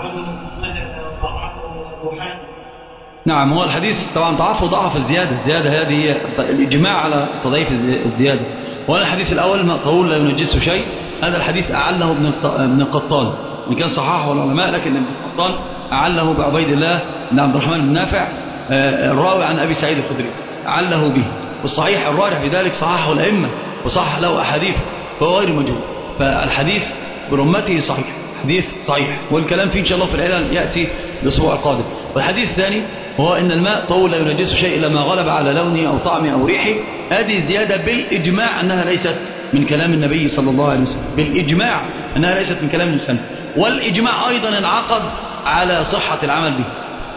نعم. هو الحديث طبعا ضعفه ضعف الزيادة. الزيادة هذه هي الإجماع على تضعيف الزيادة. وهذا الحديث الأول: ما طهور لا ينجسه شيء. هذا الحديث أعله ابن القطان، إن كان صححه العلماء، لكن ابن القطان أعله بعبيد الله بن عبد الرحمن بن نافع الراوي عن أبي سعيد الخدري، أعله به. والصحيح الراجح في ذلك صححه الأئمة وصحح له أحاديث، فهو غير مجهول. فالحديث برمته صحيح، حديث صحيح، والكلام فيه إن شاء الله في العلل يأتي الأسبوع القادم. والحديث الثاني هو إن الماء طهور لا ينجسه شيء إلا ما غلب على لونه أو طعمه أو ريحه. هذه زيادة بالإجماع أنها ليست من كلام النبي صلى الله عليه وسلم، بالإجماع أنها ليست من كلام النبي صلى الله عليه وسلم. والإجماع أيضا انعقد على صحة العمل به.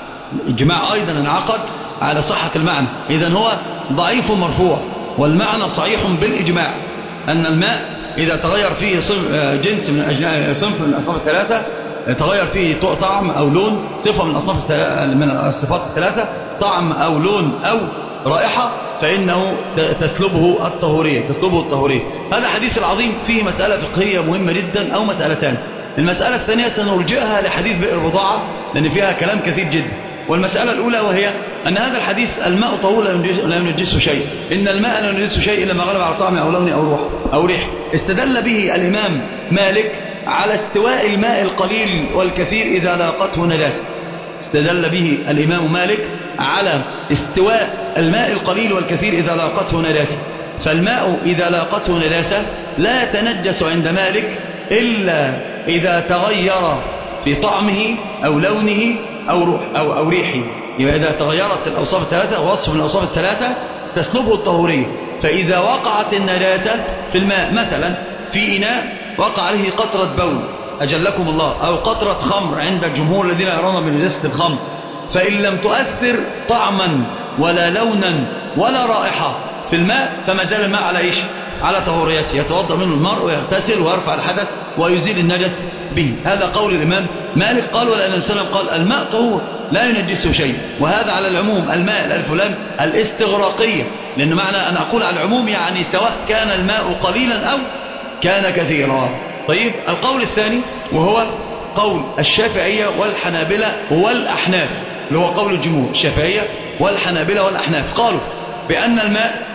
الإجماع أيضا انعقد على صحة المعنى. إذن هو ضعيف مرفوع، والمعنى صحيح بالإجماع أن الماء إذا تغير فيه جنس من أجناء صنف من الأصناف الثلاثة، تغير فيه طعم أو لون، صفة من الأصناف من الصفات الثلاثة، طعم أو لون أو رائحة، فإنه تسلبه الطهورية تسلبه الطهورية. هذا حديث العظيم فيه مسألة فقهية مهمة جدا، أو مسألتان. المسألة الثانية سنرجئها لحديث بئر بضاعة لأن فيها كلام كثير جدا. والمسألة الأولى وهي أن هذا الحديث الماء طهور لا ينجسه شيء، إن الماء لا ينجسه شيء إلا ما غلب على طعمه أو لونه أو روح أو ريح. استدل به الإمام مالك على استواء الماء القليل والكثير إذا لاقته نجاسة. استدل به الإمام مالك على استواء الماء القليل والكثير إذا لاقته نجاسة. فالماء إذا لاقته نجاسة لا يتنجس عند مالك إلا إذا تغير في طعمه أو لونه أو روح أو, أو ريحه. يبقى إذا تغيرت الأوصاف الثلاثة، وصف من الأوصاف الثلاثة، تسلبه الطهورية. فإذا وقعت النجاسة في الماء، مثلا في إناء وقع عليه قطرة بول أجلكم الله، أو قطرة خمر عند الجمهور الذين يرون بنجاسة الخمر، فإن لم تؤثر طعما ولا لونا ولا رائحة في الماء فما زال الماء على إيش؟ على طهوريته، يتوضأ منه المرء ويغتسل ويرفع الحدث ويزيل النجس به. هذا قول الإمام مالك. قالوا لأن النبي صلى الله عليه وسلم قال الماء طهور لا ينجسه شيء، وهذا على العموم. الماء الألف لام الاستغراقية، لأن معنى أن أقول على العموم يعني سواء كان الماء قليلا أو كان كثيرا. طيب القول الثاني وهو قول الشافعية والحنابلة والأحناف، اللي هو قول الجمهور الشافعية والحنابلة والأحناف، قالوا بأن الماء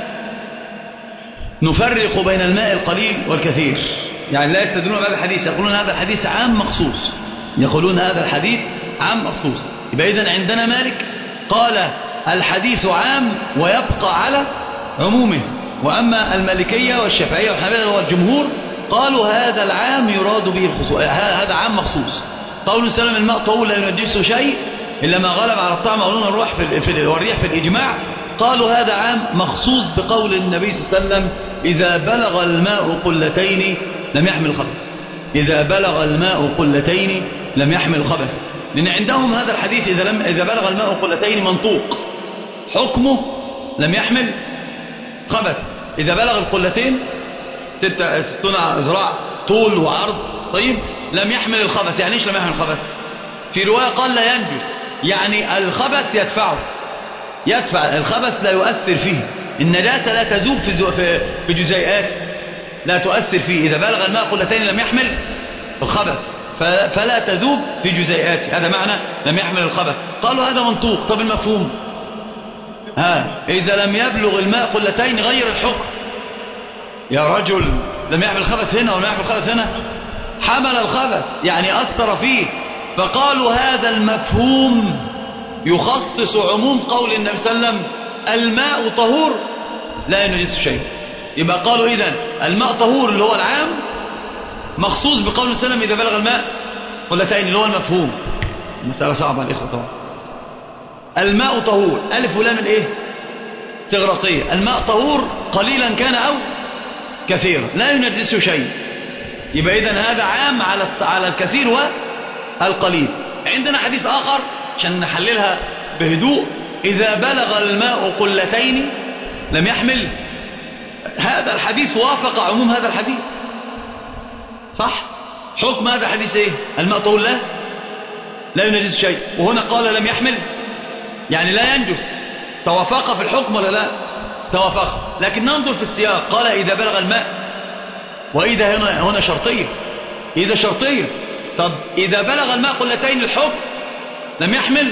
نفرق بين الماء القليل والكثير، يعني لا يستدلون بهذا الحديث، يقولون هذا الحديث عام مخصوص، يقولون هذا الحديث عام مخصوص. يبقى إذن عندنا مالك قال الحديث عام ويبقى على عمومه، وأما المالكية والشافعية والحنابلة والجمهور قالوا هذا العام يراد به الخصوص، هذا عام مخصوص. قول سلم الماء طهور لا ينجسه شيء إلا ما غلب على الطعم أو لون الروح في في والريح في الإجماع، قالوا هذا عام مخصوص بقول النبي صلى الله عليه وسلم إذا بلغ الماء قلتين لم يحمل خبث، إذا بلغ الماء قلتين لم يحمل خبث. لأن عندهم هذا الحديث إذا, لم إذا بلغ الماء قلتين منطوق حكمه لم يحمل خبث. إذا بلغ القلتين ستة ستون ذراع طول وعرض طيب لم يحمل الخبث. يعني إيش لم يحمل الخبث؟ في رواية قال لا ينجس، يعني الخبث يدفعه، يدفع الخبث لا يؤثر فيه، النجاسة لا تذوب في في جزيئات لا تؤثر فيه. إذا بلغ الماء قلتين لم يحمل الخبث فلا تذوب في جزيئات، هذا معنى لم يحمل الخبث. قالوا هذا منطوق. طب المفهوم ها إذا لم يبلغ الماء قلتين غير الحكم، يا رجل لم يحمل الخبث هنا ولم يحمل الخبث هنا، حمل الخبث يعني أثر فيه. فقالوا هذا المفهوم يخصص عموم قول النبي صلى الله عليه وسلم الماء طهور لا ينجس شيء. يبقى قالوا إذن الماء طهور اللي هو العام مخصوص بقول النبي صلى الله عليه وسلم إذا بلغ الماء قلتين اللي هو المفهوم. المسألة صعبة على الإخوة طبعا. الماء طهور ألف ولام الإيه؟ استغراقية. الماء طهور قليلا كان أو كثيرا لا ينجسه شيء. يبقى إذن هذا عام على على الكثير والقليل. عندنا حديث آخر عشان نحللها بهدوء، إذا بلغ الماء قلتين لم يحمل. هذا الحديث وافق عموم هذا الحديث صح؟ حكم هذا الحديث إيه؟ الماء طهور لا لا ينجس شيء، وهنا قال لم يحمل يعني لا ينجس. توافق في الحكم ولا لا؟ توافق. لكن ننظر في السياق، قال إذا بلغ الماء، وإذا هنا هنا شرطية، إذا شرطية. طب إذا بلغ الماء قلتين الحكم لم يحمل،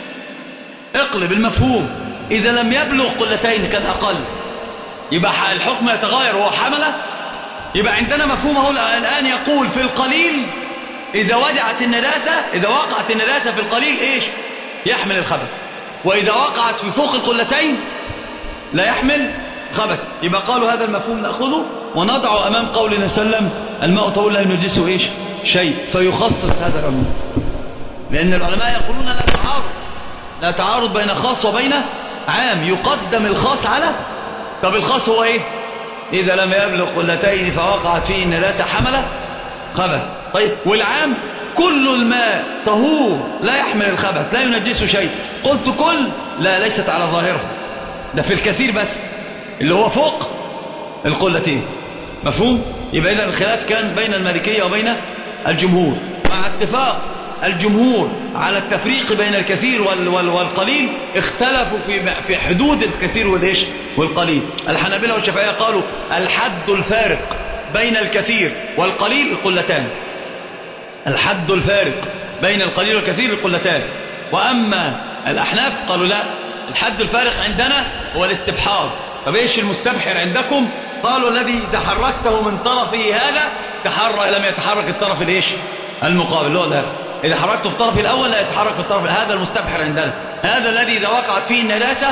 اقلب المفهوم، إذا لم يبلغ قلتين كان أقل، يبقى الحكم يتغير وهو حمله. يبقى عندنا مفهومه الآن يقول في القليل إذا وجعت النجاسة، إذا وقعت النجاسة في القليل إيش؟ يحمل الخبث. وإذا وقعت في فوق القلتين لا يحمل خبث. يبقى قالوا هذا المفهوم نأخذه ونضعه أمام قول النبي صلى الله عليه وسلم الماء طهور لا ينجسه إيش؟ شيء، فيخصص هذا العموم. لأن العلماء يقولون لا تعارض، لا تعارض بين خاص وبين عام، يقدم الخاص على. طب الخاص هو إيه؟ إذا لم يبلغ قلتين فوقعت فيه النجاسة حمل خبث. طيب والعام كل الماء طهور لا يحمل الخبث لا ينجسه شيء. قلت كل لا، ليست على ظاهره، ده في الكثير بس اللي هو فوق القلتين. مفهوم؟ يبقى إذا الخلاف كان بين المالكية وبين الجمهور، مع اتفاق الجمهور على التفريق بين الكثير والقليل، اختلفوا في في حدود الكثير والإيش والقليل. الحنابلة والشافعية قالوا الحد الفارق بين الكثير والقليل القلتان، الحد الفارق بين القليل والكثير القلتان. وأما الأحناف قالوا لا، الحد الفارق عندنا هو الاستبحار. طب ايش المستبحر عندكم؟ قالوا الذي تحركته من طرفه هذا تحرك لم يتحرك الطرف الايش المقابل اللي هو ده. إذا حركته في الطرف الأول لا يتحرك في الطرف، هذا المستبحر عندنا. هذا الذي إذا وقعت فيه النجاسة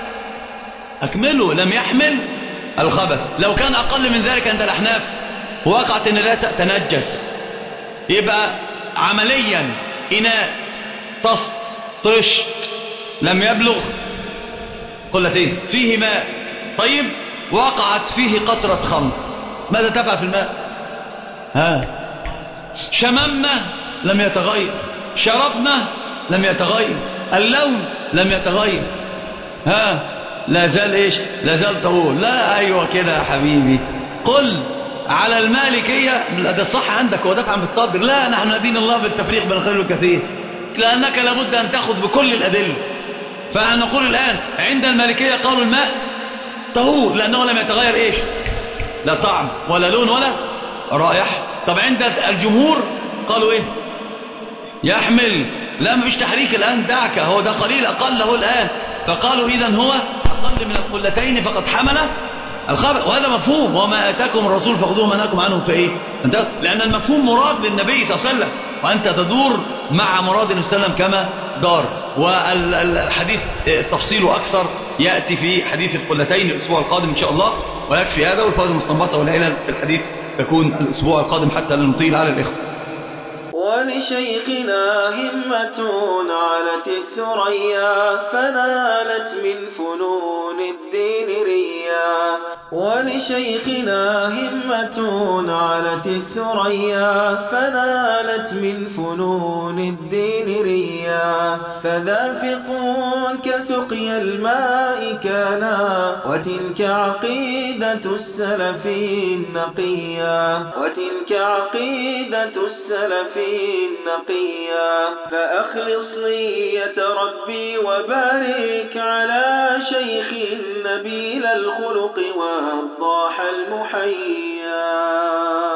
أكمله لم يحمل الخبث. لو كان أقل من ذلك عند الأحناف ووقعت النجاسة تنجس، يبقى عمليا إناء طست طشت لم يبلغ قلتين فيه ماء طيب وقعت فيه قطرة خمر، ماذا تفعل في الماء؟ ها شممنا لم يتغير، شربنا لم يتغير، اللون لم يتغير، ها لا زال إيش؟ لا زال طهور. لا أيوة كده يا حبيبي. قل على المالكية لا ده الصح عندك ودفعا بالصدر، لا نحن ندين الله بالتفريق بين القليل والكثير، لأنك لابد أن تأخذ بكل الأدلة. فنقول الآن عند المالكية قالوا الماء طهور لأنه لم يتغير إيش؟ لا طعم ولا لون ولا رائحة. طب عند الجمهور قالوا إيه؟ يحمل، لا مفيش تحريك الآن، دعك هو ده قليل أقله الآن، فقالوا إذن هو أقل من القلتين فقد حمل الخبر، وهذا مفهوم. وما آتاكم الرسول فخذوه ما نهاكم عنه فإيه؟ لأن المفهوم مراد للنبي صلى الله عليه وسلم، وأنت تدور مع مراد النبي صلى الله عليه وسلم كما دار. والحديث تفصيله أكثر يأتي في حديث القلتين الأسبوع القادم إن شاء الله، ويكفي هذا. والفوائد المستنبطة والعلل في الحديث تكون الأسبوع القادم حتى لا نطيل على الإخوة. ولشيخنا همة علت الثريا فنالت من فنون الدين ريا. ولشيخنا همة علت الثريا فنالت من فنون الدين ريا. فذافق كسقي الماء كانا وتلك عقيدة السلف النقيا. وتلك عقيدة السلف النقيا. فأخلص نية ربي وبارك على شيخ نبيل الخلق والضاح المحيا.